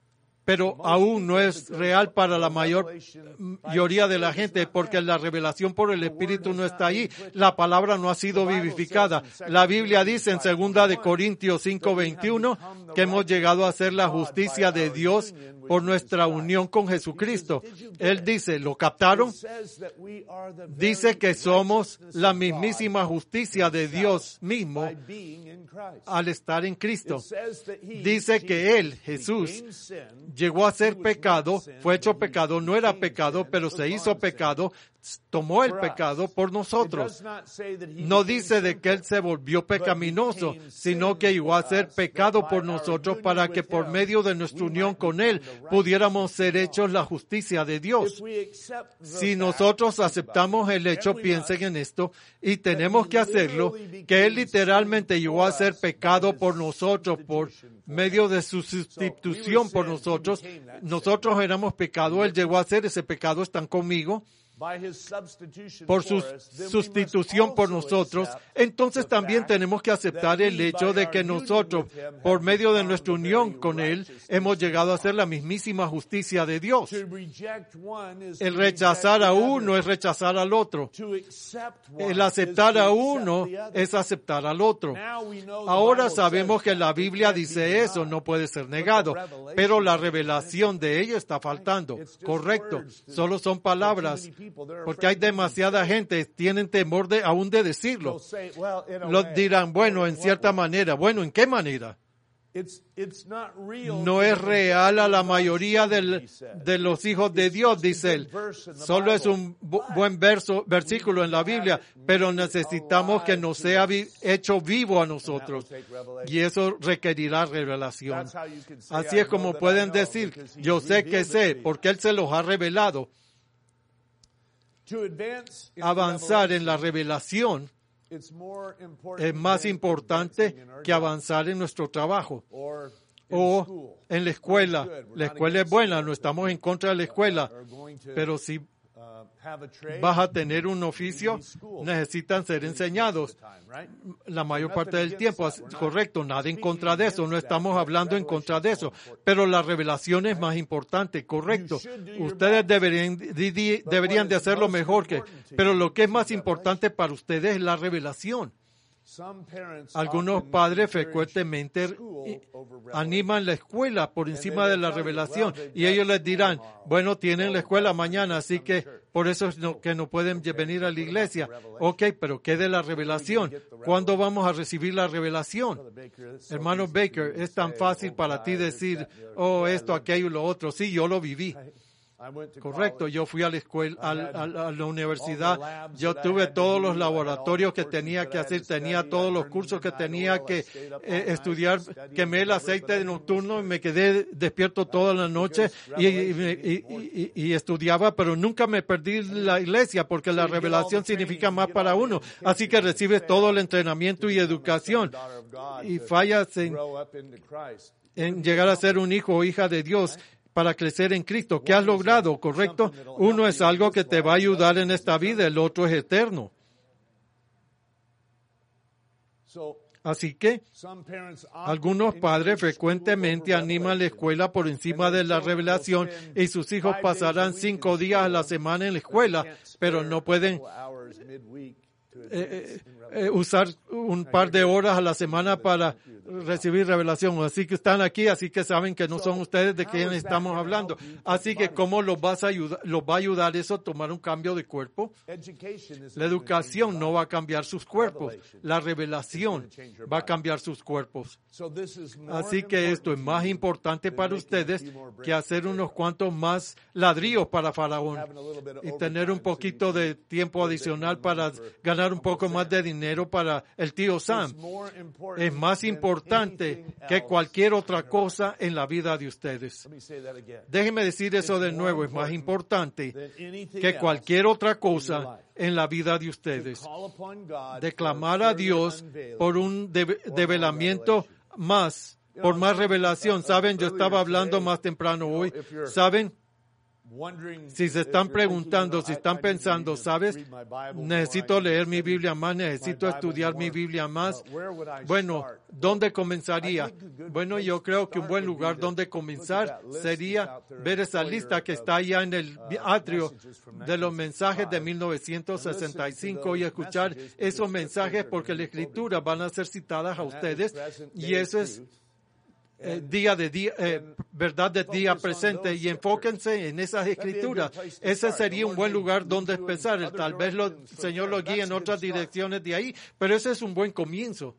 pero aún no es real para la mayor mayoría de la gente, porque la revelación por el Espíritu no está ahí. La palabra no ha sido vivificada. La Biblia dice en segunda de Corintios cinco veintiuno que hemos llegado a ser la justicia de Dios por nuestra unión con Jesucristo. Él dice, ¿lo captaron? Dice que somos la mismísima justicia de Dios mismo al estar en Cristo. Dice que Él, Jesús, llegó a ser pecado, fue hecho pecado, no era pecado, pero se hizo pecado, tomó el pecado por nosotros. No dice de que Él se volvió pecaminoso, sino que llegó a ser pecado por nosotros para que por medio de nuestra unión con Él pudiéramos ser hechos la justicia de Dios. Si nosotros aceptamos el hecho, piensen en esto, y tenemos que hacerlo, que Él literalmente llegó a ser pecado por nosotros, por medio de su sustitución por nosotros. Nosotros éramos pecado, Él llegó a ser ese pecado, ¿están conmigo? Por su sustitución por nosotros, entonces también tenemos que aceptar el hecho de que nosotros, por medio de nuestra unión con Él, hemos llegado a ser la mismísima justicia de Dios. El rechazar a uno es rechazar al otro. El aceptar a uno es aceptar al otro. Ahora sabemos que la Biblia dice eso, no puede ser negado, pero la revelación de ello está faltando. Correcto, solo son palabras. Porque hay demasiada gente, tienen temor de aún de decirlo. Lo dirán, bueno, en cierta manera. Bueno, ¿en qué manera? No es real a la mayoría del, de los hijos de Dios, dice él. Solo es un bu- buen verso, versículo en la Biblia, pero necesitamos que nos sea vi- hecho vivo a nosotros. Y eso requerirá revelación. Así es como pueden decir, yo sé que sé, porque Él se los ha revelado. Avanzar en la revelación es más importante que avanzar en nuestro trabajo o en la escuela. La escuela es buena, no estamos en contra de la escuela, pero si vas a tener un oficio, necesitan ser enseñados la mayor parte del tiempo. Correcto, nada en contra de eso, no estamos hablando en contra de eso, pero la revelación es más importante, correcto. Ustedes deberían, deberían de hacerlo mejor, que, pero lo que es más importante para ustedes es la revelación. Algunos padres frecuentemente animan la escuela por encima de la revelación y ellos les dirán, bueno, tienen la escuela mañana, así que por eso es no, que no pueden venir a la iglesia. Ok, pero ¿qué de la revelación? ¿Cuándo vamos a recibir la revelación? Hermano Baker, es tan fácil para ti decir, oh, esto, aquello y lo otro. Sí, yo lo viví. Correcto, yo fui a la escuela, a, a, a la universidad, yo tuve todos los laboratorios que tenía que hacer, tenía todos los cursos que tenía que eh, estudiar, quemé el aceite nocturno y me quedé despierto toda la noche y, y, y, y, y estudiaba, pero nunca me perdí la iglesia porque la revelación significa más para uno, así que recibes todo el entrenamiento y educación y fallas en, en llegar a ser un hijo o hija de Dios para crecer en Cristo. ¿Qué has logrado? ¿Correcto? Uno es algo que te va a ayudar en esta vida, el otro es eterno. Así que algunos padres frecuentemente animan la escuela por encima de la revelación y sus hijos pasarán cinco días a la semana en la escuela, pero no pueden eh, eh, usar un par de horas a la semana para recibir revelación. Así que están aquí, así que saben que no son ustedes de quienes estamos hablando. Así que ¿cómo los vas a ayudar, los va a ayudar eso a tomar un cambio de cuerpo? La educación no va a cambiar sus cuerpos. La revelación va a cambiar sus cuerpos. Así que esto es más importante para ustedes que hacer unos cuantos más ladrillos para Faraón y tener un poquito de tiempo adicional para ganar un poco más de dinero para el tío Sam. Es más importante que cualquier otra cosa en la vida de ustedes. Déjenme decir eso de nuevo, es más importante que cualquier otra cosa en la vida de ustedes. Declamar a Dios por un develamiento más, por más revelación. Saben, yo estaba hablando más temprano hoy. Saben, Si se están preguntando, si están pensando, ¿sabes? Necesito leer mi Biblia más, necesito estudiar mi Biblia más. Bueno, ¿dónde comenzaría? Bueno, yo creo que un buen lugar donde comenzar sería ver esa lista que está allá en el atrio de los mensajes de mil novecientos sesenta y cinco y escuchar esos mensajes porque las escrituras van a ser citadas a ustedes y eso es Eh, día de día, eh, verdad de día presente y enfóquense en esas escrituras. Ese sería un buen lugar donde empezar. Tal vez lo, el Señor lo guíe en otras direcciones de ahí, pero ese es un buen comienzo.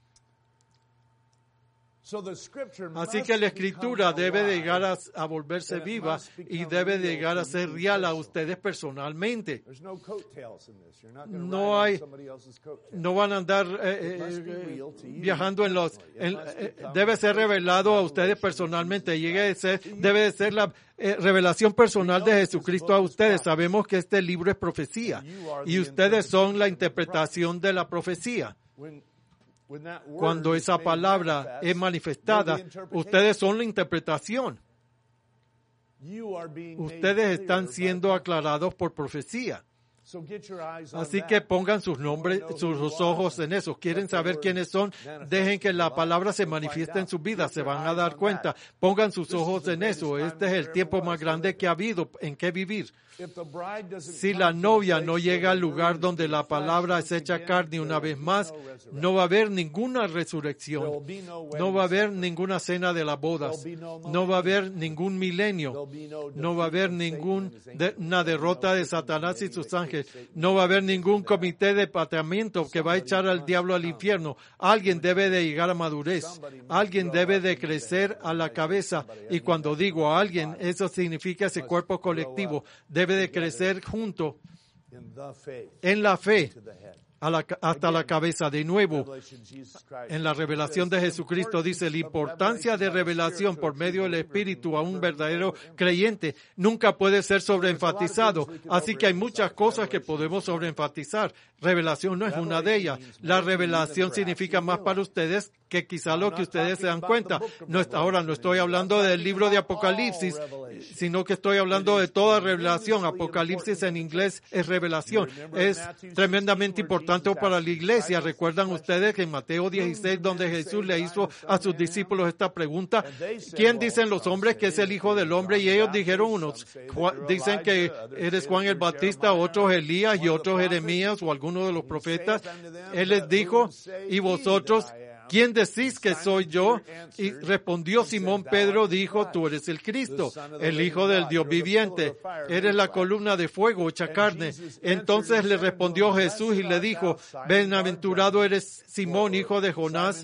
Así que la escritura debe de llegar a, a volverse viva y debe de llegar a ser real a ustedes personalmente. No hay, no van a andar eh, eh, viajando en los, en, eh, debe ser revelado a ustedes personalmente. Llegue a ser, debe de ser la eh, revelación personal de Jesucristo a ustedes. Sabemos que este libro es profecía y ustedes son la interpretación de la profecía. Cuando esa palabra es manifestada, ustedes son la interpretación. Ustedes están siendo aclarados por profecía. Así que pongan sus nombres, sus ojos en eso. ¿Quieren saber quiénes son? Dejen que la palabra se manifieste en sus vidas. Se van a dar cuenta. Pongan sus ojos en eso. Este es el tiempo más grande que ha habido en que vivir. Si la novia no llega al lugar donde la palabra es hecha carne una vez más, no va a haber ninguna resurrección. No va a haber ninguna cena de las bodas. No va a haber ningún milenio. No va a haber ninguna de, derrota de Satanás y sus ángeles. No va a haber ningún comité de pateamiento que va a echar al diablo al infierno. Alguien debe de llegar a madurez. Alguien debe de crecer a la cabeza. Y cuando digo a alguien, eso significa ese cuerpo colectivo. Debe de crecer junto en la fe a la, hasta la cabeza. De nuevo, en la revelación de Jesucristo dice la importancia de revelación por medio del Espíritu a un verdadero creyente nunca puede ser sobreenfatizado. Así que hay muchas cosas que podemos sobreenfatizar. Revelación no es una de ellas. La revelación significa más para ustedes que quizá lo que ustedes se dan cuenta. No, ahora no estoy hablando del libro de Apocalipsis, sino que estoy hablando de toda revelación. Apocalipsis en inglés es revelación. Es tremendamente importante para la iglesia. ¿Recuerdan ustedes que en Mateo dieciséis, donde Jesús le hizo a sus discípulos esta pregunta? ¿Quién dicen los hombres que es el Hijo del Hombre? Y ellos dijeron, unos dicen que eres Juan el Bautista, otros Elías y otros Jeremías o alguno de los profetas. Él les dijo, ¿y vosotros quién decís que soy yo? Y respondió Simón Pedro, dijo, tú eres el Cristo, el Hijo del Dios viviente. Eres la columna de fuego hecha carne. Entonces le respondió Jesús y le dijo, bienaventurado eres Simón, hijo de Jonás,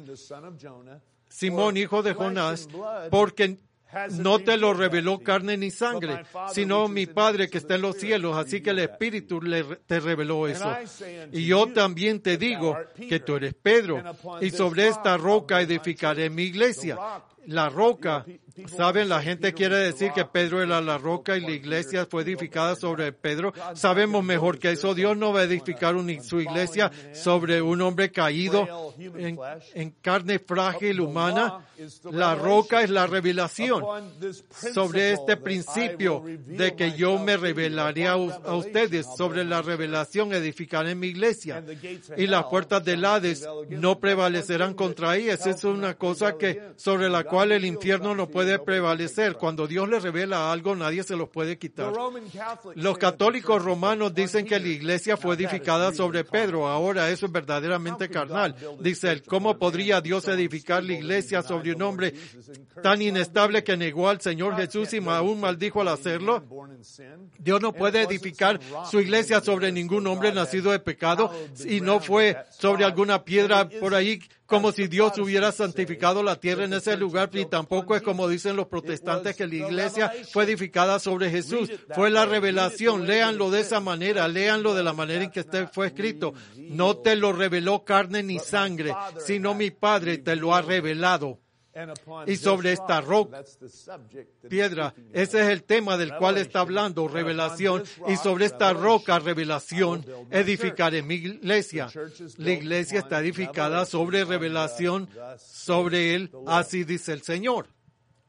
Simón, hijo de Jonás, porque no te lo reveló carne ni sangre, sino mi Padre que está en los cielos. Así que el Espíritu le, te reveló eso. Y yo también te digo que tú eres Pedro, y sobre esta roca edificaré mi iglesia. La roca, ¿saben? La gente quiere decir que Pedro era la roca y la iglesia fue edificada sobre Pedro. Sabemos mejor que eso. Dios no va a edificar un, su iglesia sobre un hombre caído en, en carne frágil humana. La roca es la revelación. Sobre este principio de que yo me revelaré a, a ustedes, sobre la revelación edificaré mi iglesia. Y las puertas del Hades no prevalecerán contra ellas. Es una cosa que sobre la cual el infierno no puede prevalecer. Cuando Dios le revela algo, nadie se lo puede quitar. Los católicos romanos dicen que la iglesia fue edificada sobre Pedro. Ahora eso es verdaderamente carnal. Dice él, ¿cómo podría Dios edificar la iglesia sobre un hombre tan inestable que negó al Señor Jesús y aún maldijo al hacerlo? Dios no puede edificar su iglesia sobre ningún hombre nacido de pecado, y no fue sobre alguna piedra por ahí, como si Dios hubiera santificado la tierra en ese lugar, y tampoco es como dicen los protestantes que la iglesia fue edificada sobre Jesús. Fue la revelación. Léanlo de esa manera, léanlo de la manera en que este fue escrito. No te lo reveló carne ni sangre, sino mi Padre te lo ha revelado. Y sobre esta roca, piedra, ese es el tema del cual está hablando, revelación. Y sobre esta roca, revelación, edificaré mi iglesia. La iglesia está edificada sobre revelación, sobre él, así dice el Señor.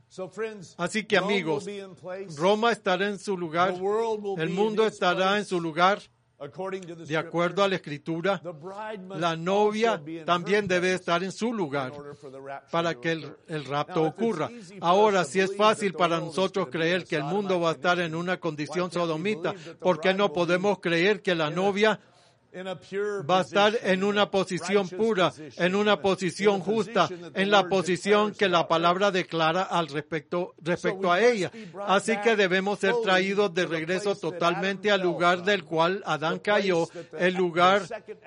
Así que, amigos, Roma estará en su lugar, el mundo estará en su lugar. De acuerdo a la Escritura, la novia también debe estar en su lugar para que el, el rapto ocurra. Ahora, si es fácil para nosotros creer que el mundo va a estar en una condición sodomita, ¿por qué no podemos creer que la novia va a estar en una posición pura, en una posición justa, en la posición que la palabra declara al respecto, respecto a ella? Así que debemos ser traídos de regreso totalmente al lugar del cual Adán cayó, el lugar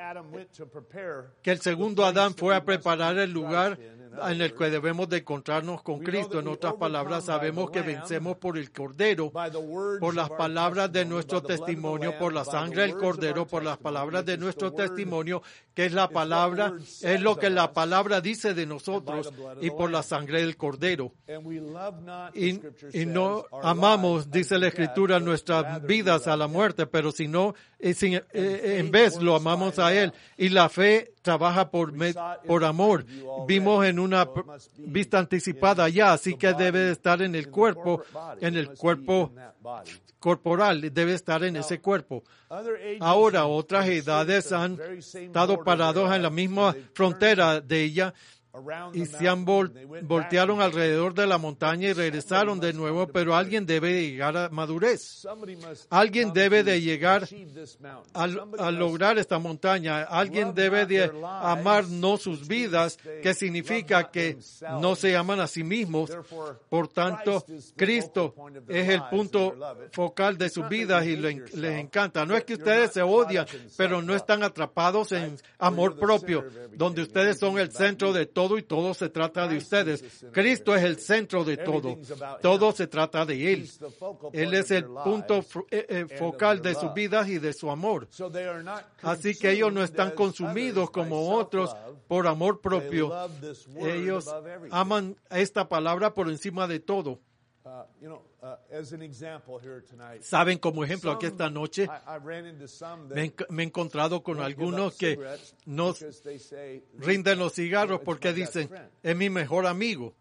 que el segundo Adán fue a preparar, el lugar en el que debemos de encontrarnos con Cristo. En otras palabras, sabemos que vencemos por el Cordero, por las palabras de nuestro testimonio, por la sangre del Cordero, por las palabras de nuestro testimonio, que es la palabra, es lo que la palabra dice de nosotros, y por la sangre del Cordero. Y, y no amamos, dice la Escritura, nuestras vidas a la muerte, pero si no, en vez lo amamos a Él. Y la fe trabaja por, por amor. Vimos en una vista anticipada ya, así que debe estar en el cuerpo, en el cuerpo corporal, debe estar en ese cuerpo. Ahora, otras edades han estado parados en la misma frontera de ella y se han vol voltearon alrededor de la montaña y regresaron de nuevo, pero alguien debe de llegar a madurez. Alguien debe de llegar a, a lograr esta montaña. Alguien debe de amar no sus vidas, que significa que no se aman a sí mismos. Por tanto, Cristo es el punto focal de sus vidas y les, les encanta. No es que ustedes se odian, pero no están atrapados en amor propio, donde ustedes son el centro de todo. Todo y todo se trata de ustedes. Cristo es el centro de todo. Todo se trata de Él. Él es el punto focal de sus vidas y de su amor. Así que ellos no están consumidos como otros por amor propio. Ellos aman esta palabra por encima de todo. Saben, como ejemplo, aquí esta noche me, me he encontrado con algunos que nos rinden los cigarros porque dicen, es mi mejor amigo.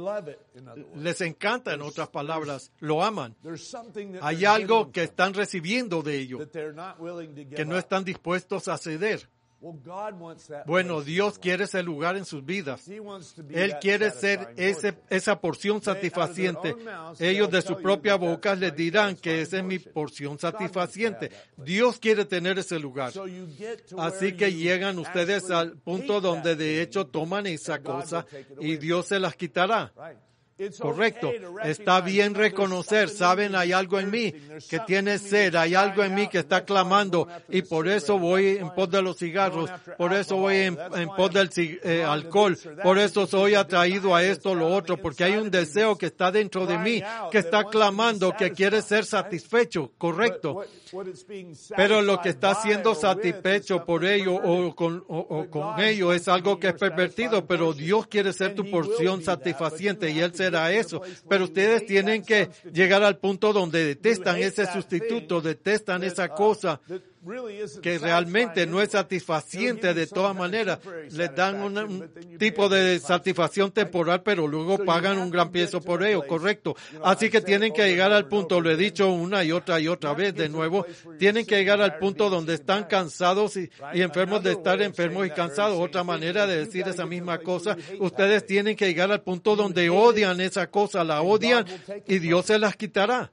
Les encanta, en otras palabras, lo aman. Hay algo que están recibiendo de ellos, que no están dispuestos a ceder. Bueno, Dios quiere ese lugar en sus vidas. Él quiere ser ese, esa porción satisfaciente. Ellos de su propia boca les dirán que esa es mi porción satisfaciente. Dios quiere tener ese lugar. Así que llegan ustedes al punto donde de hecho toman esa cosa y Dios se las quitará. Correcto. Está bien reconocer, saben, hay algo en mí que tiene sed, hay algo en mí que está clamando y por eso voy en pos de los cigarros, por eso voy en, en pos del eh, alcohol, por eso soy atraído a esto o lo otro, porque hay un deseo que está dentro de mí, que está clamando, que quiere ser satisfecho. Correcto. Pero lo que está siendo satisfecho por ello o con, o, o con ello es algo que es pervertido, pero Dios quiere ser tu porción satisfaciente y Él será a eso, pero ustedes tienen que llegar al punto donde detestan ese sustituto, detestan esa cosa que realmente no es satisfaciente de todas maneras. Les dan una, un tipo de satisfacción temporal, pero luego pagan un gran precio por ello, correcto. Así que tienen que llegar al punto, lo he dicho una y otra y otra vez de nuevo, tienen que llegar al punto donde están cansados y, y enfermos de estar enfermos y cansados. Otra manera de decir esa misma cosa, ustedes tienen que llegar al punto donde odian esa cosa, la odian y Dios se las quitará.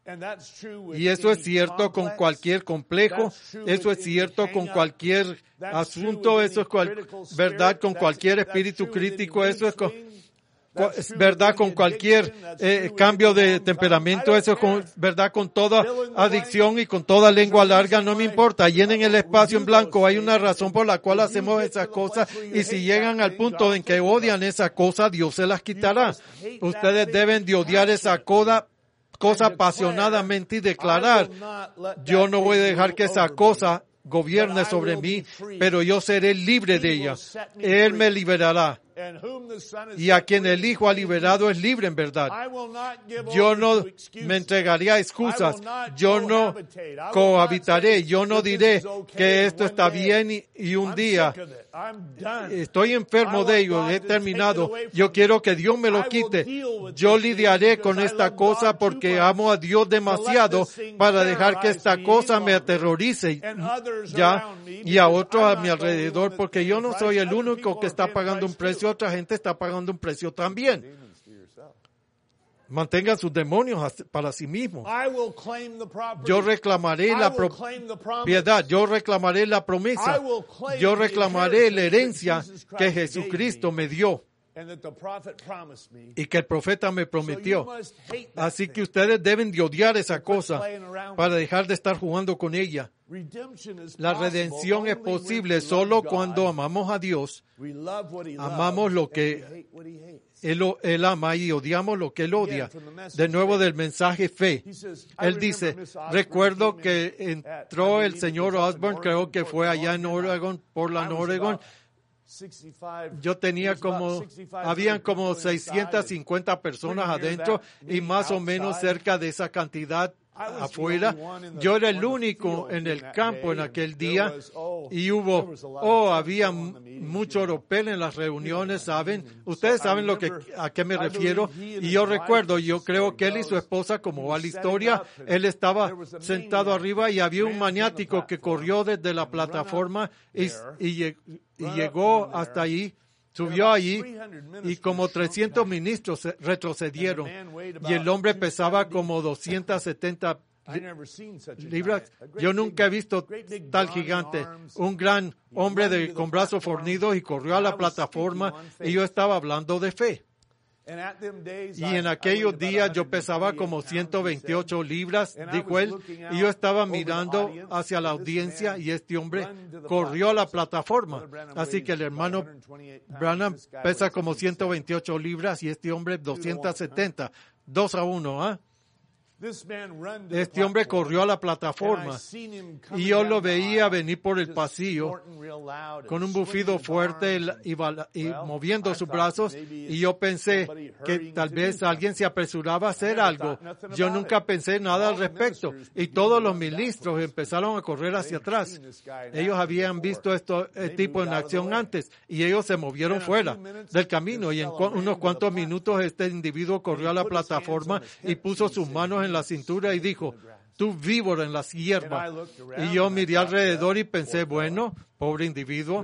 Y eso es cierto con cualquier complejo, eso es cierto con cualquier asunto, eso es cual, verdad con cualquier espíritu crítico, eso es, con, es verdad con cualquier eh, cambio de temperamento, eso es con, verdad con toda adicción y con toda lengua larga, no me importa, llenen el espacio en blanco, hay una razón por la cual hacemos esas cosas y si llegan al punto en que odian esa cosa, Dios se las quitará. Ustedes deben de odiar esa cosa cosa apasionadamente y declarar, yo no voy a dejar que esa cosa gobierne sobre mí, pero yo seré libre de ella. Él me liberará. y a quien el Hijo ha liberado es libre en verdad. Yo no me entregaría a excusas, yo no cohabitaré, yo no diré que esto está bien y, y un día estoy enfermo de ello, he terminado, yo quiero que Dios me lo quite. Yo lidiaré con esta cosa porque amo a Dios demasiado para dejar que esta cosa me aterrorice ya y a otros a mi alrededor, porque yo no soy el único que está pagando un precio, otra gente está pagando un precio también. Mantengan sus demonios para sí mismos. Yo reclamaré la propiedad, yo reclamaré la promesa, yo reclamaré la herencia que Jesucristo me dio y que el profeta me prometió. Así que ustedes deben de odiar esa cosa para dejar de estar jugando con ella. La redención es posible solo cuando amamos a Dios, amamos lo que Él, él ama y odiamos lo que Él odia. De nuevo del mensaje fe. Él dice, recuerdo que entró el señor Osborne, creo que fue allá en Oregon, Portland, Oregon. Yo tenía como, habían como seiscientas cincuenta personas adentro y más o menos cerca de esa cantidad afuera. Yo era el único en el campo en aquel día y hubo, oh, había mucho oropel en las reuniones, ¿saben? Ustedes saben lo que, a qué me refiero. Y yo recuerdo, yo creo que él y su esposa, como va la historia, él estaba sentado arriba y había un maniático que corrió desde la plataforma y, y, y llegó hasta allí. Subió allí y como trescientos ministros retrocedieron y el hombre pesaba como doscientas setenta libras. Yo nunca he visto tal gigante, un gran hombre de, con brazos fornidos y corrió a la plataforma y yo estaba hablando de fe. Y en aquellos días yo pesaba como ciento veintiocho libras, dijo él, y yo estaba mirando hacia la audiencia y este hombre corrió a la plataforma. Así que el hermano Branham pesa como ciento veintiocho libras y este hombre doscientas setenta, dos a uno, ¿ah? Este hombre corrió a la plataforma y yo lo veía venir por el pasillo con un bufido fuerte y, y moviendo sus brazos y yo pensé que tal vez alguien se apresuraba a hacer algo. Yo nunca pensé nada al respecto y todos los ministros empezaron a correr hacia atrás. Ellos habían visto este tipo en acción antes y ellos se movieron fuera del camino y en cu- unos cuantos minutos este individuo corrió a la plataforma y puso sus manos en en la cintura y dijo, tú víbora en las hierbas. Y yo miré alrededor y pensé, bueno, pobre individuo,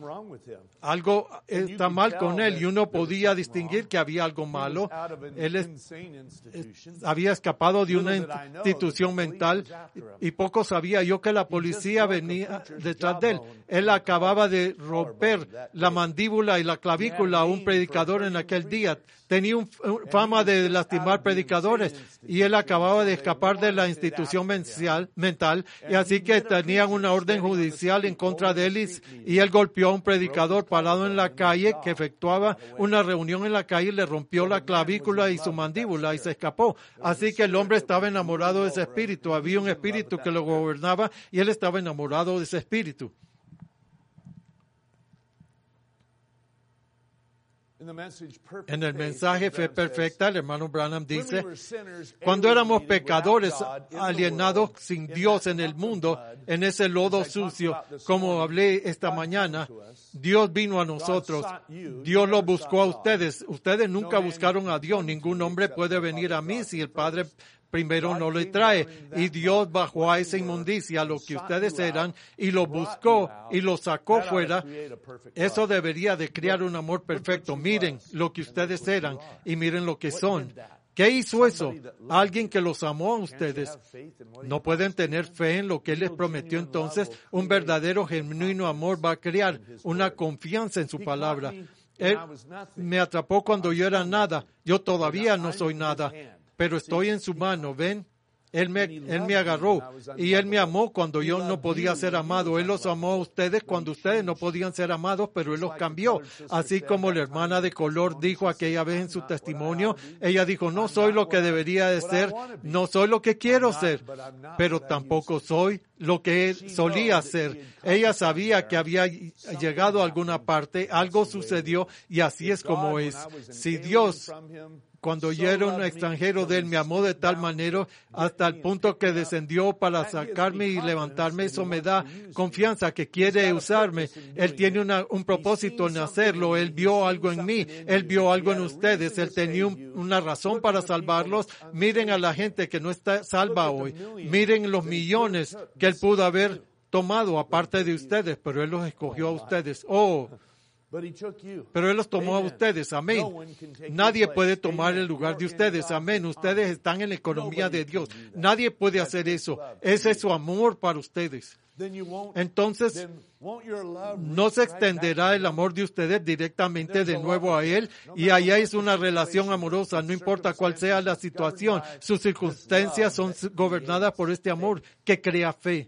algo está mal con él y uno podía distinguir que había algo malo. Él es, es, había escapado de una institución mental y poco sabía yo que la policía venía detrás de él. Él acababa de romper la mandíbula y la clavícula a un predicador en aquel día. Tenía un, un, fama de lastimar predicadores y él acababa de escapar de la institución mental, mental y así que tenían una orden judicial en contra de él y, y él golpeó a un predicador parado en la calle que efectuaba una reunión en la calle y le rompió la clavícula y su mandíbula y se escapó. Así que el hombre estaba enamorado de ese espíritu. Había un espíritu que lo gobernaba y él estaba enamorado de ese espíritu. En el mensaje Fe Perfecta, el hermano Branham dice, cuando éramos pecadores alienados sin Dios en el mundo, en ese lodo sucio, como hablé esta mañana, Dios vino a nosotros. Dios lo buscó a ustedes. Ustedes nunca buscaron a Dios. Ningún hombre puede venir a mí si el Padre primero no le trae. Y Dios bajó a esa inmundicia, lo que ustedes eran, y lo buscó y lo sacó fuera. Eso debería de crear un amor perfecto. Miren lo que ustedes eran y miren lo que son. ¿Qué hizo eso? Alguien que los amó a ustedes. No pueden tener fe en lo que Él les prometió. Entonces, un verdadero, genuino amor va a crear una confianza en su palabra. Él me atrapó cuando yo era nada. Yo todavía no soy nada. Pero estoy en su mano, ¿ven? Él me, Él me agarró y Él me amó cuando yo no podía ser amado. Él los amó a ustedes cuando ustedes no podían ser amados, pero Él los cambió. Así como la hermana de color dijo aquella vez en su testimonio, ella dijo, no soy lo que debería de ser, no soy lo que quiero ser, pero tampoco soy lo que solía ser. Ella sabía que había llegado a alguna parte, algo sucedió y así es como es. Si Dios, cuando yo era un extranjero de Él, me amó de tal manera hasta el punto que descendió para sacarme y levantarme, eso me da confianza que quiere usarme. Él tiene una, un propósito en hacerlo. Él vio algo en mí. Él vio algo en ustedes. Él tenía un, una razón para salvarlos. Miren a la gente que no está salva hoy. Miren los millones que Él pudo haber tomado aparte de ustedes, pero Él los escogió a ustedes. Oh, pero Él los tomó a ustedes, amén. Nadie puede tomar el lugar de ustedes, amén. Ustedes están en la economía de Dios. Nadie puede hacer eso. Ese es su amor para ustedes. Entonces, no se extenderá el amor de ustedes directamente de nuevo a Él, y allá es una relación amorosa, no importa cuál sea la situación. Sus circunstancias son gobernadas por este amor que crea fe.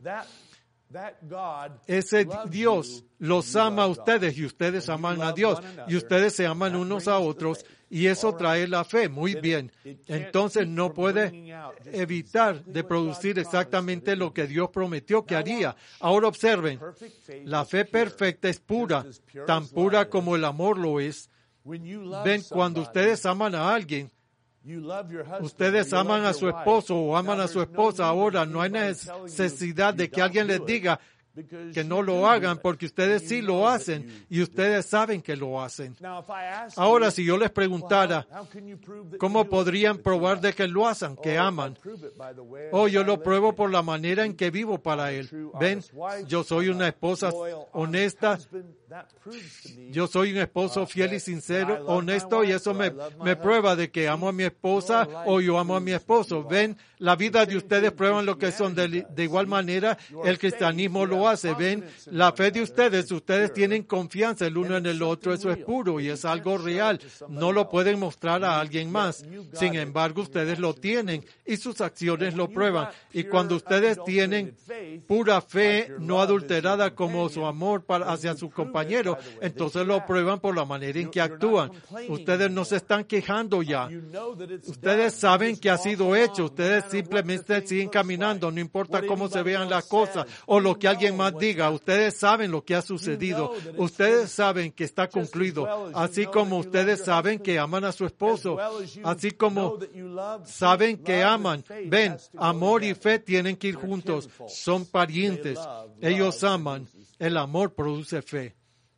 Ese Dios los ama a ustedes y ustedes aman a Dios y ustedes se aman unos a otros y eso trae la fe. Muy bien. Entonces no puede evitar de producir exactamente lo que Dios prometió que haría. Ahora observen, la fe perfecta es pura, tan pura como el amor lo es. Ven, cuando ustedes aman a alguien, ustedes aman a su esposo o aman a su esposa ahora, no hay necesidad de que alguien les diga que no lo hagan, porque ustedes sí lo hacen y ustedes saben que lo hacen. Ahora, si yo les preguntara, ¿cómo podrían probar de que lo hacen, que aman? Oh, yo lo pruebo por la manera en que vivo para Él. Ven, yo soy una esposa honesta, yo soy un esposo fiel y sincero, honesto, y eso me, me prueba de que amo a mi esposa o yo amo a mi esposo. Ven, la vida de ustedes prueban lo que son. De, de igual manera, el cristianismo lo hace. Ven, la fe de ustedes, ustedes tienen confianza el uno en el otro, eso es puro y es algo real. No lo pueden mostrar a alguien más. Sin embargo, ustedes lo tienen y sus acciones lo prueban. Y cuando ustedes tienen pura fe, no adulterada como su amor para, hacia su compañero, entonces lo prueban por la manera en que actúan. Ustedes no se están quejando ya. Ustedes saben que ha sido hecho. Ustedes simplemente siguen caminando, no importa cómo se vean las cosas o lo que alguien más diga. Ustedes saben lo que ha sucedido. Ustedes saben que está concluido. Así como ustedes saben que aman a su esposo. Así como saben que aman. Ven, amor y fe tienen que ir juntos. Son parientes. Ellos aman. El amor produce fe.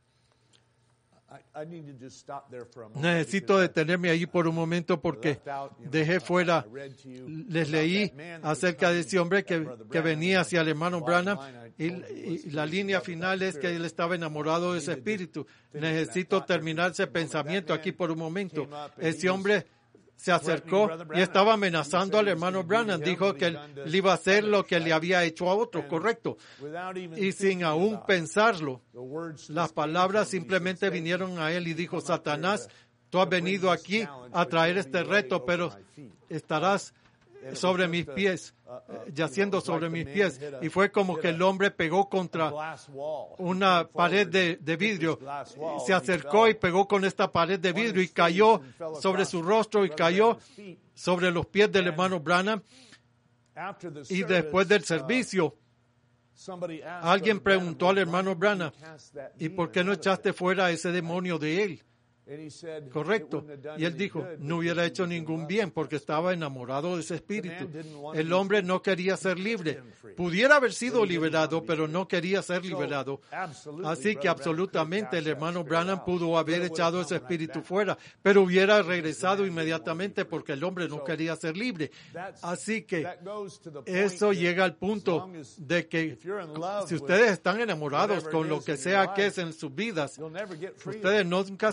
Necesito detenerme allí por un momento porque dejé fuera, les leí acerca de ese hombre que, que venía hacia el hermano Branham y, y la línea final es que él estaba enamorado de ese espíritu. Necesito terminar ese pensamiento aquí por un momento. Ese hombre se acercó y estaba amenazando al hermano Branham. Dijo que él le iba a hacer lo que le había hecho a otro, correcto. Y sin aún pensarlo, las palabras simplemente vinieron a él y dijo, Satanás, tú has venido aquí a traer este reto, pero estarás sobre mis pies, yaciendo sobre mis pies. Y fue como que el hombre pegó contra una pared de, de vidrio. Se acercó y pegó con esta pared de vidrio y cayó sobre su rostro y cayó sobre los pies del hermano Branham. Y después del servicio, alguien preguntó al hermano Branham, ¿y por qué no echaste fuera a ese demonio de él? Correcto. Y él dijo, no hubiera hecho ningún bien porque estaba enamorado de ese espíritu. El hombre no quería ser libre. Pudiera haber sido liberado, pero no quería ser liberado. Así que absolutamente el hermano Branham pudo haber echado ese espíritu fuera, pero hubiera regresado inmediatamente porque el hombre no quería ser libre. Así que eso llega al punto de que si ustedes están enamorados con lo que sea que es en sus vidas, ustedes nunca se liberarán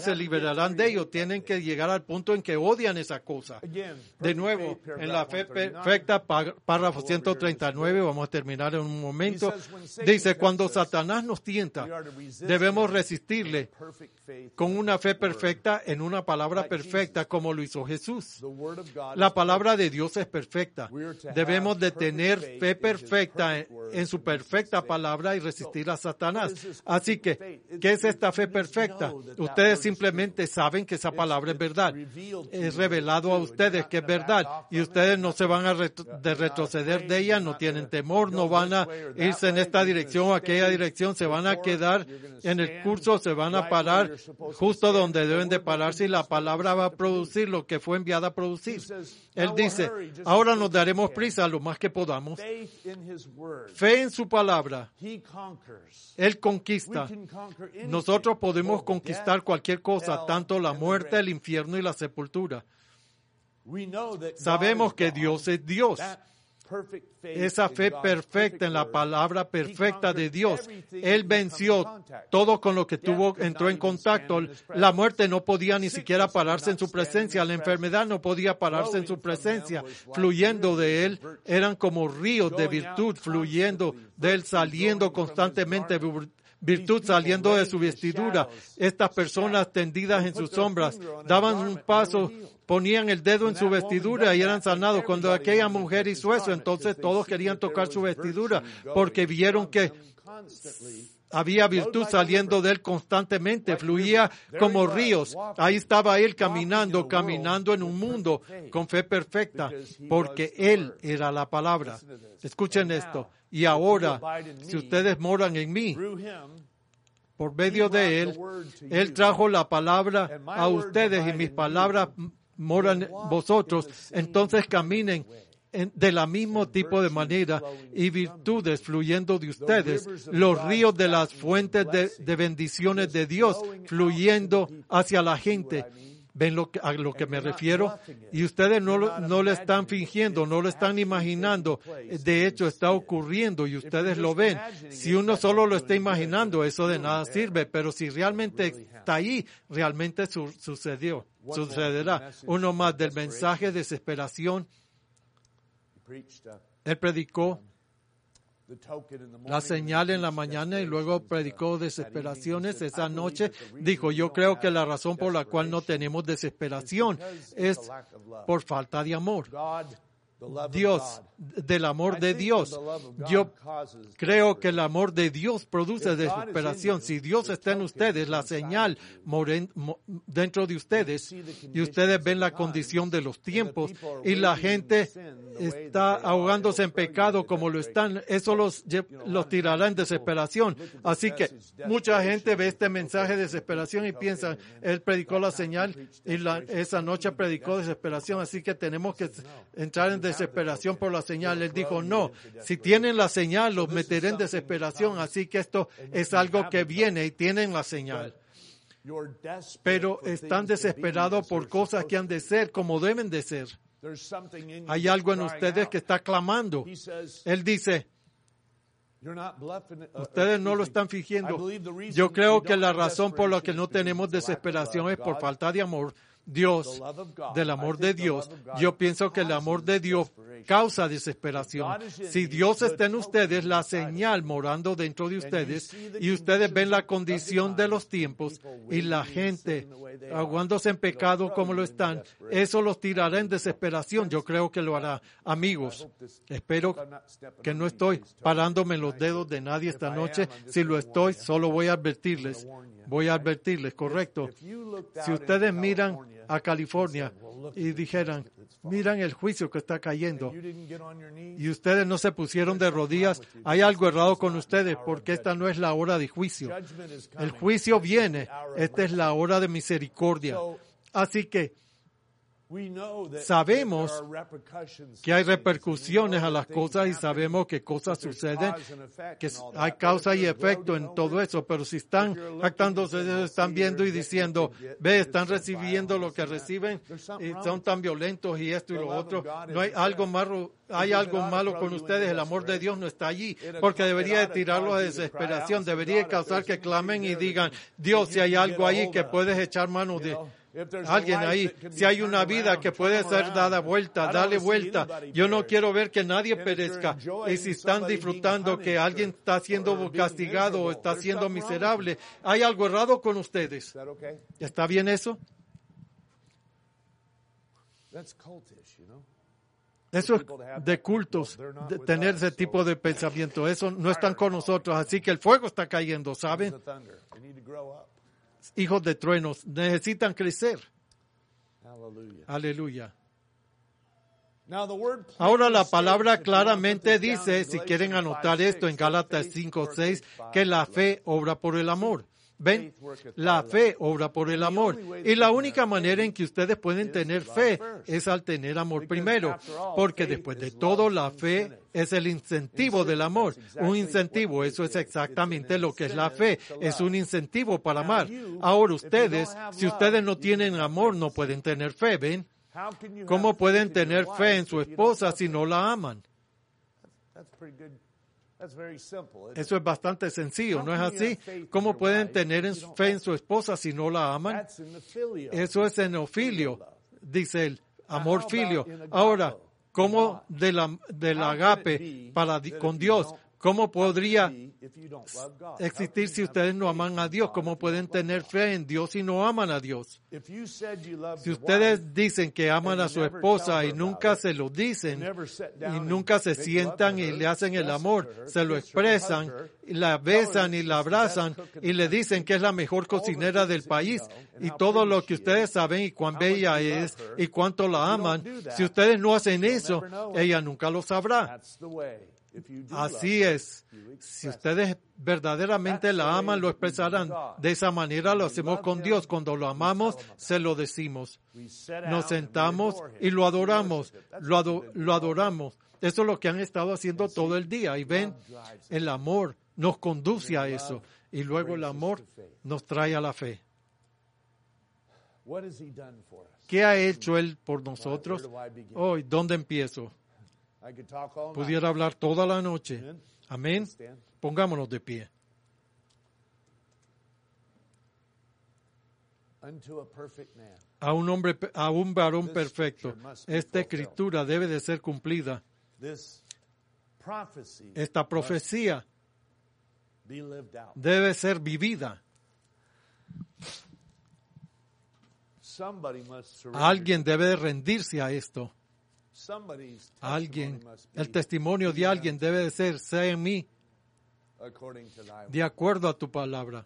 apoderarán de ellos. Tienen que llegar al punto en que odian esa cosa. De nuevo, en la fe perfecta, párrafo ciento treinta y nueve, vamos a terminar en un momento. Dice, cuando Satanás nos tienta, debemos resistirle con una fe perfecta en una palabra perfecta, como lo hizo Jesús. La palabra de Dios es perfecta. Debemos de tener fe perfecta en, en su perfecta palabra y resistir a Satanás. Así que, ¿qué es esta fe perfecta? Ustedes simplemente saben que esa palabra es verdad. Es revelado a ustedes que es verdad. Y ustedes no se van a retro- de retroceder de ella, no tienen temor, no van a irse en esta dirección o aquella dirección, se van a quedar en el curso, se van a parar justo donde deben de pararse y la palabra va a producir lo que fue enviada a producir. Él dice, ahora nos daremos prisa lo más que podamos. Fe en su palabra. Él conquista. Nosotros podemos conquistar cualquier cosa, tanto la muerte, el infierno y la sepultura. Sabemos que Dios es Dios. Esa fe perfecta en la palabra perfecta de Dios. Él venció todo con lo que tuvo, entró en contacto. La muerte no podía ni siquiera pararse en su presencia. La enfermedad no podía pararse en su presencia. Fluyendo de Él eran como ríos de virtud, fluyendo de Él, saliendo constantemente. Virtud saliendo de su vestidura. Estas personas tendidas en sus sombras daban un paso, ponían el dedo en su vestidura y eran sanados. Cuando aquella mujer hizo eso, entonces todos querían tocar su vestidura porque vieron que había virtud saliendo de él constantemente, fluía como ríos. Ahí estaba él caminando, caminando en un mundo con fe perfecta, porque él era la palabra. Escuchen esto. Y ahora, si ustedes moran en mí, por medio de él, él trajo la palabra a ustedes y mis palabras moran en vosotros. Entonces caminen de la mismo tipo de manera y virtudes fluyendo de ustedes, los ríos de las fuentes de, de bendiciones de Dios fluyendo hacia la gente. ¿Ven lo que, a lo que me refiero? Y ustedes no, lo- no lo están fingiendo, no lo están imaginando. De hecho, está ocurriendo y ustedes lo ven. Si uno solo lo está imaginando, eso de nada sirve. Pero si realmente está ahí, realmente su- sucedió, sucederá. Uno más del mensaje de desesperación. Él predicó la señal en la mañana y luego predicó desesperaciones. Esa noche dijo, yo creo que la razón por la cual no tenemos desesperación es por falta de amor. Dios, del amor de Dios. Yo creo que el amor de Dios produce desesperación. Si Dios está en ustedes, la señal moren, mo, dentro de ustedes, y ustedes ven la condición de los tiempos, y la gente está ahogándose en pecado como lo están, eso los, los tirará en desesperación. Así que mucha gente ve este mensaje de desesperación y piensa, él predicó la señal y la, esa noche predicó desesperación, así que tenemos que entrar en desesperación. desesperación por la señal. Él dijo, no, si tienen la señal, los meteré en desesperación. Así que esto es algo que viene y tienen la señal. Pero están desesperados por cosas que han de ser como deben de ser. Hay algo en ustedes que está clamando. Él dice, ustedes no lo están fingiendo. Yo creo que la razón por la que no tenemos desesperación es por falta de amor. Dios, del amor de Dios. Yo pienso que el amor de Dios causa desesperación. Si Dios está en ustedes, la señal morando dentro de ustedes, y ustedes ven la condición de los tiempos y la gente ahogándose en pecado como lo están, eso los tirará en desesperación. Yo creo que lo hará. Amigos, espero que no estoy parándome en los dedos de nadie esta noche. Si lo estoy, solo voy a advertirles. Voy a advertirles, correcto. Si ustedes miran a California y dijeran, miran el juicio que está cayendo, y ustedes no se pusieron de rodillas, hay algo errado con ustedes, porque esta no es la hora de juicio. El juicio viene, esta es la hora de misericordia. Así que Sabemos que hay repercusiones a las cosas y sabemos que cosas suceden, que hay causa y efecto en todo eso, pero si están jactándose, están viendo y diciendo, ve, están recibiendo lo que reciben y son tan violentos y esto y lo otro, no hay algo malo, hay algo malo con ustedes, el amor de Dios no está allí, porque debería de tirarlos a desesperación, debería de causar que clamen y digan, Dios, si hay algo ahí que puedes echar mano de alguien ahí, si hay una vida que puede ser dada vuelta, dale vuelta. Yo no quiero ver que nadie perezca. Y si están disfrutando que alguien está siendo castigado o está siendo miserable, hay algo errado con ustedes. ¿Está bien eso? Eso es de cultos, de tener ese tipo de pensamiento. Eso no están con nosotros, así que el fuego está cayendo, ¿saben? Hijos de truenos necesitan crecer. Aleluya. Ahora la palabra claramente dice, si quieren anotar esto en Gálatas cinco seis, que la fe obra por el amor. ¿Ven? La fe obra por el amor. Y la única manera en que ustedes pueden tener fe es al tener amor primero. Porque después de todo, la fe es el incentivo del amor. Un incentivo, eso es exactamente lo que es la fe. Es un incentivo para amar. Ahora ustedes, si ustedes no tienen amor, no pueden tener fe, ¿ven? ¿Cómo pueden tener fe en su esposa si no la aman? Eso es bastante sencillo, ¿no es así? ¿Cómo pueden tener fe en su esposa si no la aman? Eso es enofilio, dice él, amor filio. Ahora, ¿cómo del, del agape para, con Dios? ¿Cómo podría existir si ustedes no aman a Dios? ¿Cómo pueden tener fe en Dios si no aman a Dios? Si ustedes dicen que aman a su esposa y nunca se lo dicen, y nunca se sientan y le hacen el amor, se lo expresan, y la besan y la abrazan y le dicen que es la mejor cocinera del país y todo lo que ustedes saben y cuán bella es y cuánto la aman, si ustedes no hacen eso, ella nunca lo sabrá. Así es. Si ustedes verdaderamente la aman, lo expresarán. De esa manera lo hacemos con Dios. Cuando lo amamos, se lo decimos. Nos sentamos y lo adoramos. Lo, ado- lo adoramos. Eso es lo que han estado haciendo todo el día. Y ven, el amor nos conduce a eso. Y luego el amor nos trae a la fe. ¿Qué ha hecho Él por nosotros? Hoy, ¿dónde empiezo? Pudiera hablar toda la noche. Amén. Pongámonos de pie. A un hombre, a un varón perfecto. Esta escritura debe de ser cumplida. Esta profecía debe ser vivida. Alguien debe de rendirse a esto. Alguien, el testimonio de alguien debe de ser, sé en mí, de acuerdo a tu palabra.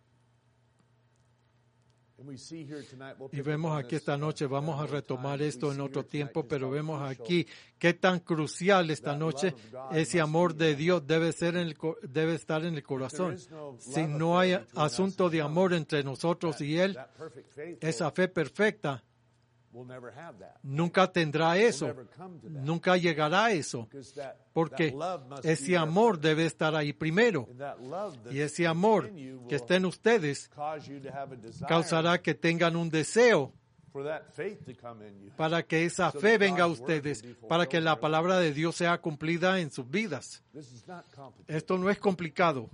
Y vemos aquí esta noche, vamos a retomar esto en otro tiempo, pero vemos aquí qué tan crucial esta noche ese amor de Dios debe ser en el, debe estar en el corazón. Si no hay asunto de amor entre nosotros y Él, esa fe perfecta nunca tendrá eso, nunca llegará a eso, porque ese amor debe estar ahí primero, y ese amor que está en ustedes causará que tengan un deseo para que esa fe venga a ustedes, para que la palabra de Dios sea cumplida en sus vidas. Esto no es complicado.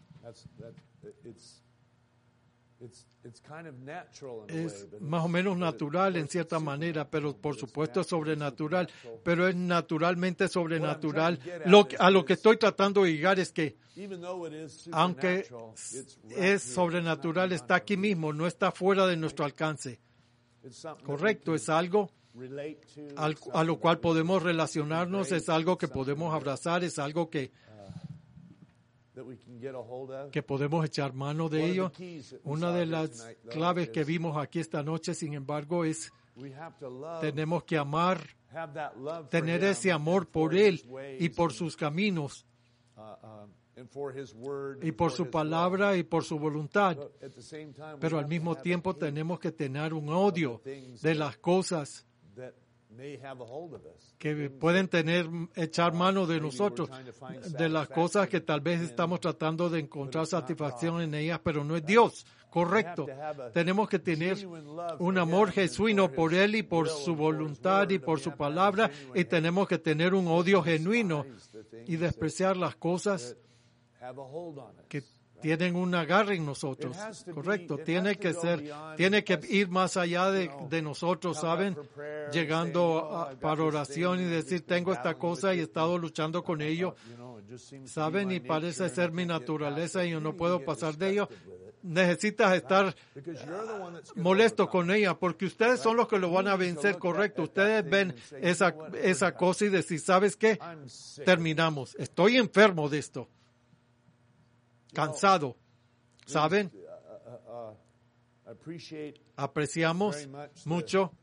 Es más o menos natural en cierta manera, pero por supuesto es sobrenatural, pero es naturalmente sobrenatural. Lo que, a lo que estoy tratando de llegar es que, aunque es sobrenatural, está aquí mismo, no está fuera de nuestro alcance. Correcto, es algo al, a lo cual podemos relacionarnos, es algo que podemos abrazar, es algo que que podemos echar mano de ello. Una de las claves que vimos aquí esta noche, sin embargo, es tenemos que amar, tener ese amor por Él y por sus caminos y por su palabra y por su voluntad. Pero al mismo tiempo tenemos que tener un odio de las cosas que pueden tener, echar mano de nosotros, de las cosas que tal vez estamos tratando de encontrar satisfacción en ellas, pero no es Dios. Correcto. Tenemos que tener un amor genuino por Él y por su voluntad y por su palabra, y tenemos que tener un odio genuino y despreciar las cosas que tienen un agarre en nosotros. Correcto. Tiene que ser, tiene que ir más allá de, de nosotros, ¿saben? Llegando a, para oración y decir, tengo esta cosa y he estado luchando con ello, ¿saben? Y parece ser mi naturaleza y yo no puedo pasar de ello. Necesitas estar molesto con ella, porque ustedes son los que lo van a vencer, correcto. Ustedes ven esa, esa cosa y decir, ¿sabes qué? Terminamos. Estoy enfermo de esto. Cansado. ¿Saben? Apreciamos mucho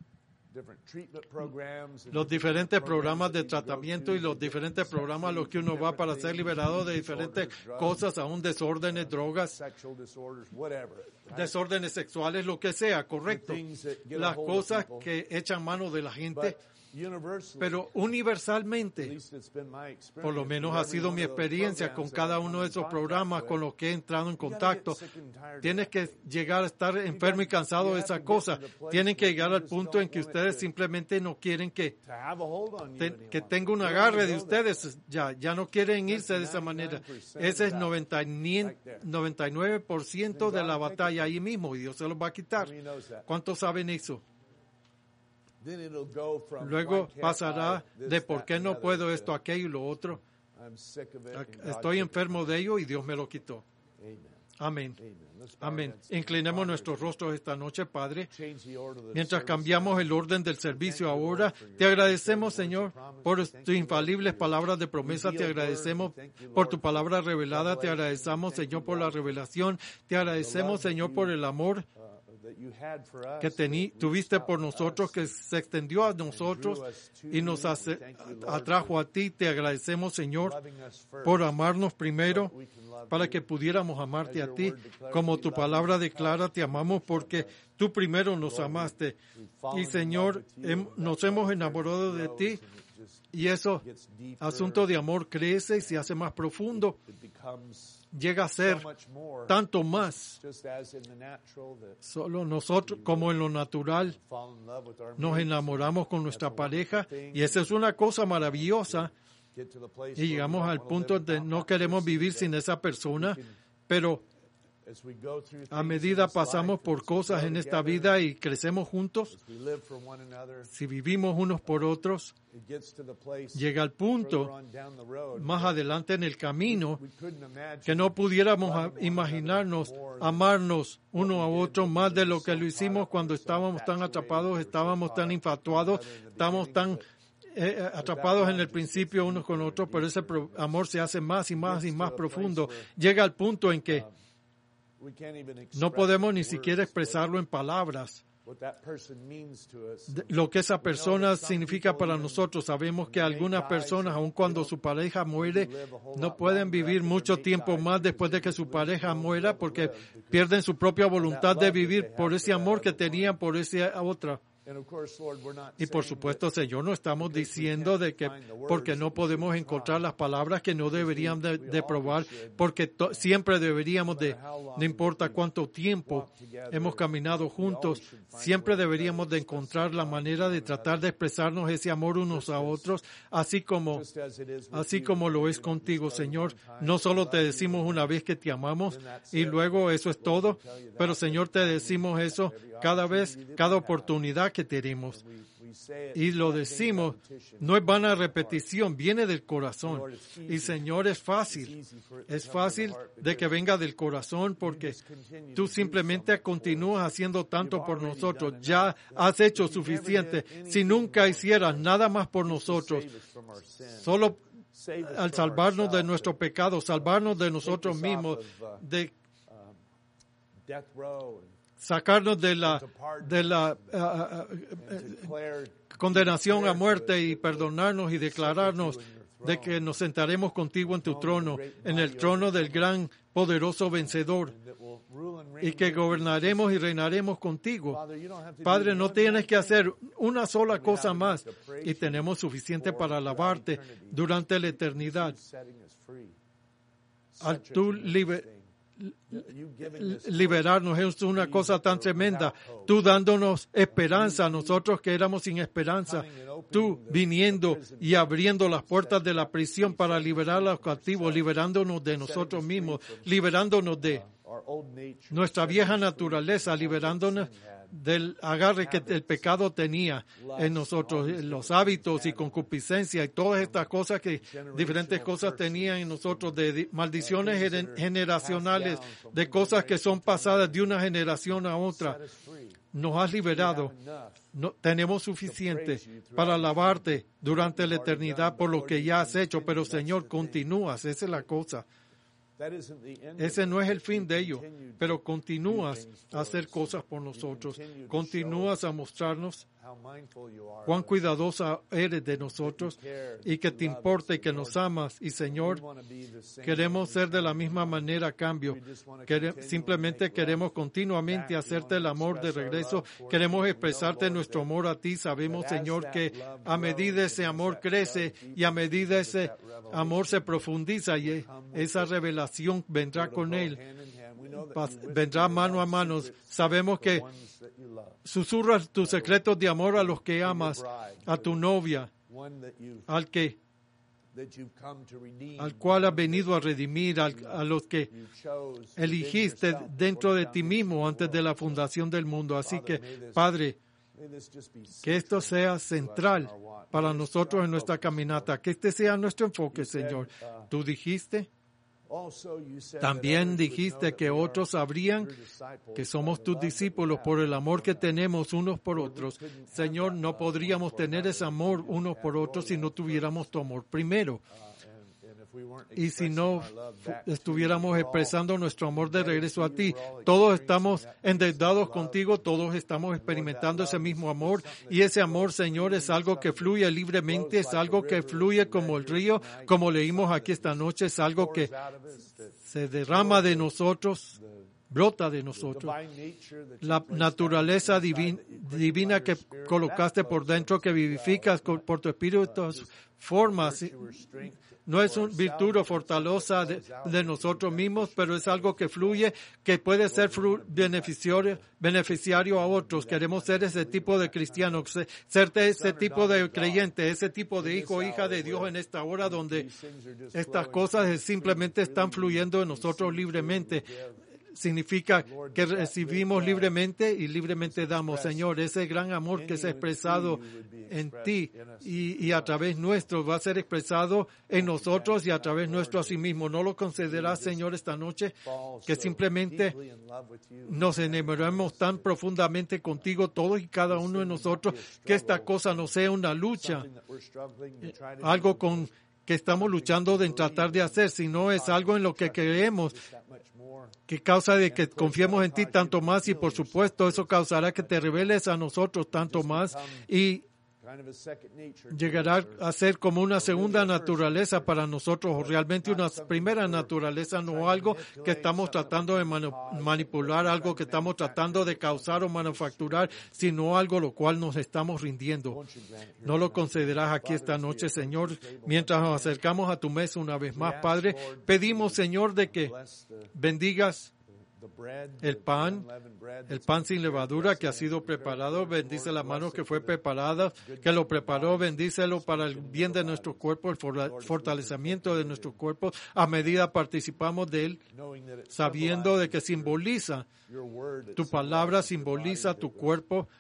los diferentes programas de tratamiento y los diferentes programas a los que uno va para ser liberado de diferentes cosas, aún desórdenes, drogas, desórdenes sexuales, lo que sea, correcto. Las cosas que echan mano de la gente. Pero universalmente, por lo menos ha sido mi experiencia con cada uno de esos programas con los que he entrado en contacto, tienes que llegar a estar enfermo y cansado de esa cosa. Tienen que llegar al punto en que ustedes simplemente no quieren que, te, que tenga un agarre de ustedes. Ya, ya no quieren irse de esa manera. Ese es noventa y nueve por ciento de la batalla ahí mismo, y Dios se los va a quitar. ¿Cuántos saben eso? Luego pasará de por qué no puedo esto, aquello y lo otro. Estoy enfermo de ello y Dios me lo quitó. Amén. Amén. Inclinemos nuestros rostros esta noche, Padre. Mientras cambiamos el orden del servicio ahora, te agradecemos, Señor, por tus infalibles palabras de promesa. Te agradecemos por tu palabra revelada. Te agradecemos, Señor, por la revelación. Te agradecemos, Señor, por el amor que tení, tuviste por nosotros, que se extendió a nosotros y nos hace, atrajo a ti. Te agradecemos, Señor, por amarnos primero, para que pudiéramos amarte a ti. Como tu palabra declara, te amamos porque tú primero nos amaste. Y, Señor, hem, nos hemos enamorado de ti, y eso, asunto de amor, crece y se hace más profundo. Llega a ser tanto más. Solo nosotros, como en lo natural, nos enamoramos con nuestra pareja, y esa es una cosa maravillosa, y llegamos al punto de no queremos vivir sin esa persona, pero a medida pasamos por cosas en esta vida y crecemos juntos, si vivimos unos por otros, llega al punto más adelante en el camino que no pudiéramos imaginarnos amarnos uno a otro más de lo que lo hicimos cuando estábamos tan atrapados, estábamos tan infatuados, estábamos tan eh, atrapados en el principio unos con otros, pero ese amor se hace más y más y más profundo. Llega al punto en que no podemos ni siquiera expresarlo en palabras. Lo que esa persona significa para nosotros. Sabemos que algunas personas, aun cuando su pareja muere, no pueden vivir mucho tiempo más después de que su pareja muera, porque pierden su propia voluntad de vivir por ese amor que tenían por esa otra. Y por supuesto, Señor, no estamos diciendo de que porque no podemos encontrar las palabras que no deberían de, de probar, porque to, siempre deberíamos de, no importa cuánto tiempo hemos caminado juntos, siempre deberíamos de encontrar la manera de tratar de expresarnos ese amor unos a otros, así como, así como lo es contigo, Señor. No solo te decimos una vez que te amamos y luego eso es todo, pero Señor, te decimos eso cada vez, cada oportunidad que tenemos. Y lo decimos, no es vana repetición, viene del corazón. Y Señor, es fácil, es fácil de que venga del corazón, porque tú simplemente continúas haciendo tanto por nosotros. Ya has hecho suficiente. Si nunca hicieras nada más por nosotros, solo al salvarnos de nuestro pecado, salvarnos de nosotros mismos, de sacarnos de la, de la uh, uh, uh, condenación a muerte y perdonarnos y declararnos de que nos sentaremos contigo en tu trono, en el trono del gran, poderoso vencedor, y que gobernaremos y reinaremos contigo. Padre, no tienes que hacer una sola cosa más, y tenemos suficiente para alabarte durante la eternidad. Al tú liber- liberarnos es una cosa tan tremenda. Tú dándonos esperanza a nosotros que éramos sin esperanza. Tú viniendo y abriendo las puertas de la prisión para liberar a los cautivos, liberándonos de nosotros mismos, liberándonos de nuestra vieja naturaleza, liberándonos del agarre que el pecado tenía en nosotros, los hábitos y concupiscencia y todas estas cosas que diferentes cosas tenían en nosotros, de maldiciones generacionales, de cosas que son pasadas de una generación a otra. Nos has liberado. No, tenemos suficiente para alabarte durante la eternidad por lo que ya has hecho, pero Señor, continúas, esa es la cosa. Ese no es el fin de ello, pero continúas a hacer cosas por nosotros, continúas a mostrarnos cuán cuidadosa eres de nosotros y que te importa y que nos amas. Y Señor, queremos ser de la misma manera a cambio. Quere- simplemente queremos continuamente hacerte el amor de regreso. Queremos expresarte nuestro amor a ti. Sabemos, Señor, que a medida ese amor crece y a medida ese amor se profundiza y esa revelación vendrá con él. Vendrá mano a mano. Sabemos que susurras tus secretos de amor a los que amas, a tu novia, al que, al cual has venido a redimir, al, a los que eligiste dentro de ti mismo antes de la fundación del mundo. Así que, Padre, que esto sea central para nosotros en nuestra caminata, que este sea nuestro enfoque, Señor. Tú dijiste, también dijiste que otros sabrían que somos tus discípulos por el amor que tenemos unos por otros. Señor, no podríamos tener ese amor unos por otros si no tuviéramos tu amor primero. Y si no estuviéramos expresando nuestro amor de regreso a ti, todos estamos endeudados contigo, todos estamos experimentando ese mismo amor, y ese amor, Señor, es algo que fluye libremente, es algo que fluye como el río, como leímos aquí esta noche, es algo que se derrama de nosotros, brota de nosotros. La naturaleza divina, divina que colocaste por dentro, que vivificas por tu espíritu, todas formas. No es una virtud o fortaleza de, de nosotros mismos, pero es algo que fluye, que puede ser fru- beneficiario, beneficiario a otros. Queremos ser ese tipo de cristiano, ser ese tipo de creyente, ese tipo de hijo o hija de Dios en esta hora donde estas cosas simplemente están fluyendo en nosotros libremente. Significa que recibimos libremente y libremente damos, Señor. Ese gran amor que es expresado en ti y, y a través nuestro va a ser expresado en nosotros y a través nuestro a sí mismo. ¿No lo consideras, Señor, esta noche? Que simplemente nos enamoremos tan profundamente contigo, todos y cada uno de nosotros, que esta cosa no sea una lucha, algo con que estamos luchando de tratar de hacer, sino es algo en lo que creemos, que causa de que confiemos en ti tanto más, y por supuesto eso causará que te reveles a nosotros tanto más y llegará a ser como una segunda naturaleza para nosotros, o realmente una primera naturaleza, no algo que estamos tratando de manu- manipular, algo que estamos tratando de causar o manufacturar, sino algo lo cual nos estamos rindiendo. No lo concederás aquí esta noche, Señor, mientras nos acercamos a tu mesa una vez más, Padre. Pedimos, Señor, de que bendigas el pan, el pan sin levadura que ha sido preparado. Bendice la mano que fue preparada, que lo preparó. Bendícelo para el bien de nuestro cuerpo, el fortalecimiento de nuestro cuerpo. A medida participamos de él, sabiendo de que simboliza, tu palabra simboliza tu cuerpo,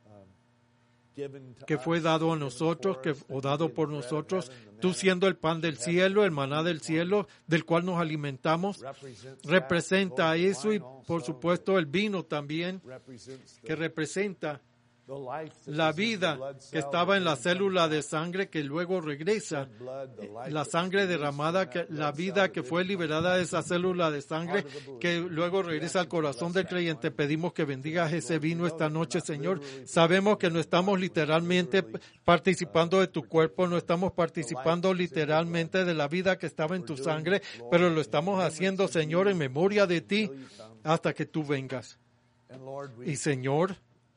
que fue dado a nosotros, que o dado por nosotros, tú siendo el pan del cielo, el maná del cielo, del cual nos alimentamos, representa eso, y por supuesto el vino también, que representa la vida que estaba en la célula de sangre que luego regresa, la sangre derramada, que, la vida que fue liberada de esa célula de sangre que luego regresa al corazón del creyente. Pedimos que bendigas ese vino esta noche, Señor. Sabemos que no estamos literalmente participando de tu cuerpo, no estamos participando literalmente de la vida que estaba en tu sangre, pero lo estamos haciendo, Señor, en memoria de ti hasta que tú vengas. Y, Señor,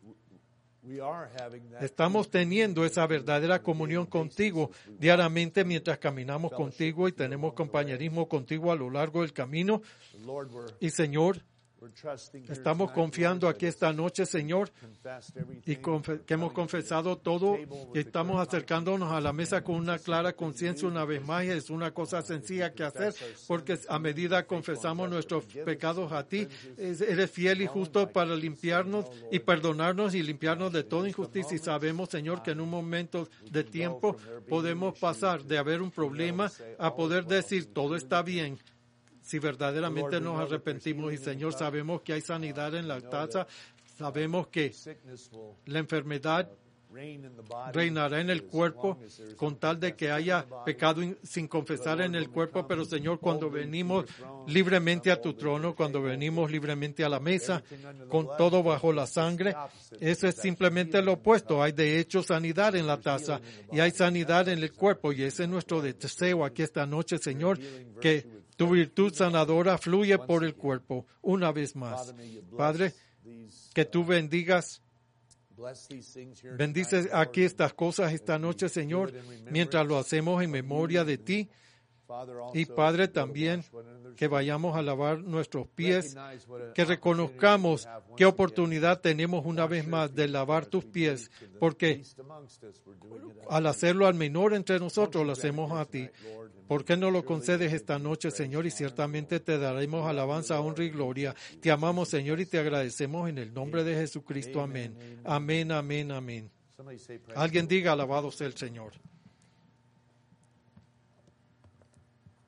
estamos teniendo esa verdadera comunión contigo diariamente mientras caminamos contigo y tenemos compañerismo contigo a lo largo del camino. Y, Señor, estamos confiando aquí esta noche, Señor, y confe- que hemos confesado todo y estamos acercándonos a la mesa con una clara conciencia una vez más. Y es una cosa sencilla que hacer, porque a medida que confesamos nuestros pecados a ti, eres fiel y justo para limpiarnos y perdonarnos y limpiarnos de toda injusticia. Y sabemos, Señor, que en un momento de tiempo podemos pasar de haber un problema a poder decir todo está bien, si verdaderamente nos arrepentimos. Y, Señor, sabemos que hay sanidad en la taza, sabemos que la enfermedad reinará en el cuerpo con tal de que haya pecado sin confesar en el cuerpo. Pero, Señor, cuando venimos libremente a tu trono, cuando venimos libremente a la mesa, con todo bajo la sangre, eso es simplemente lo opuesto. Hay de hecho sanidad en la taza y hay sanidad en el cuerpo, y ese es nuestro deseo aquí esta noche, Señor, que tu virtud sanadora fluye por el cuerpo una vez más. Padre, que tú bendigas, bendice aquí estas cosas esta noche, Señor, mientras lo hacemos en memoria de ti. Y, Padre, también que vayamos a lavar nuestros pies, que reconozcamos qué oportunidad tenemos una vez más de lavar tus pies, porque al hacerlo al menor entre nosotros, lo hacemos a ti. ¿Por qué no lo concedes esta noche, Señor? Y ciertamente te daremos alabanza, honra y gloria. Te amamos, Señor, y te agradecemos en el nombre de Jesucristo. Amén. Amén, amén, amén. Alguien diga, alabado sea el Señor.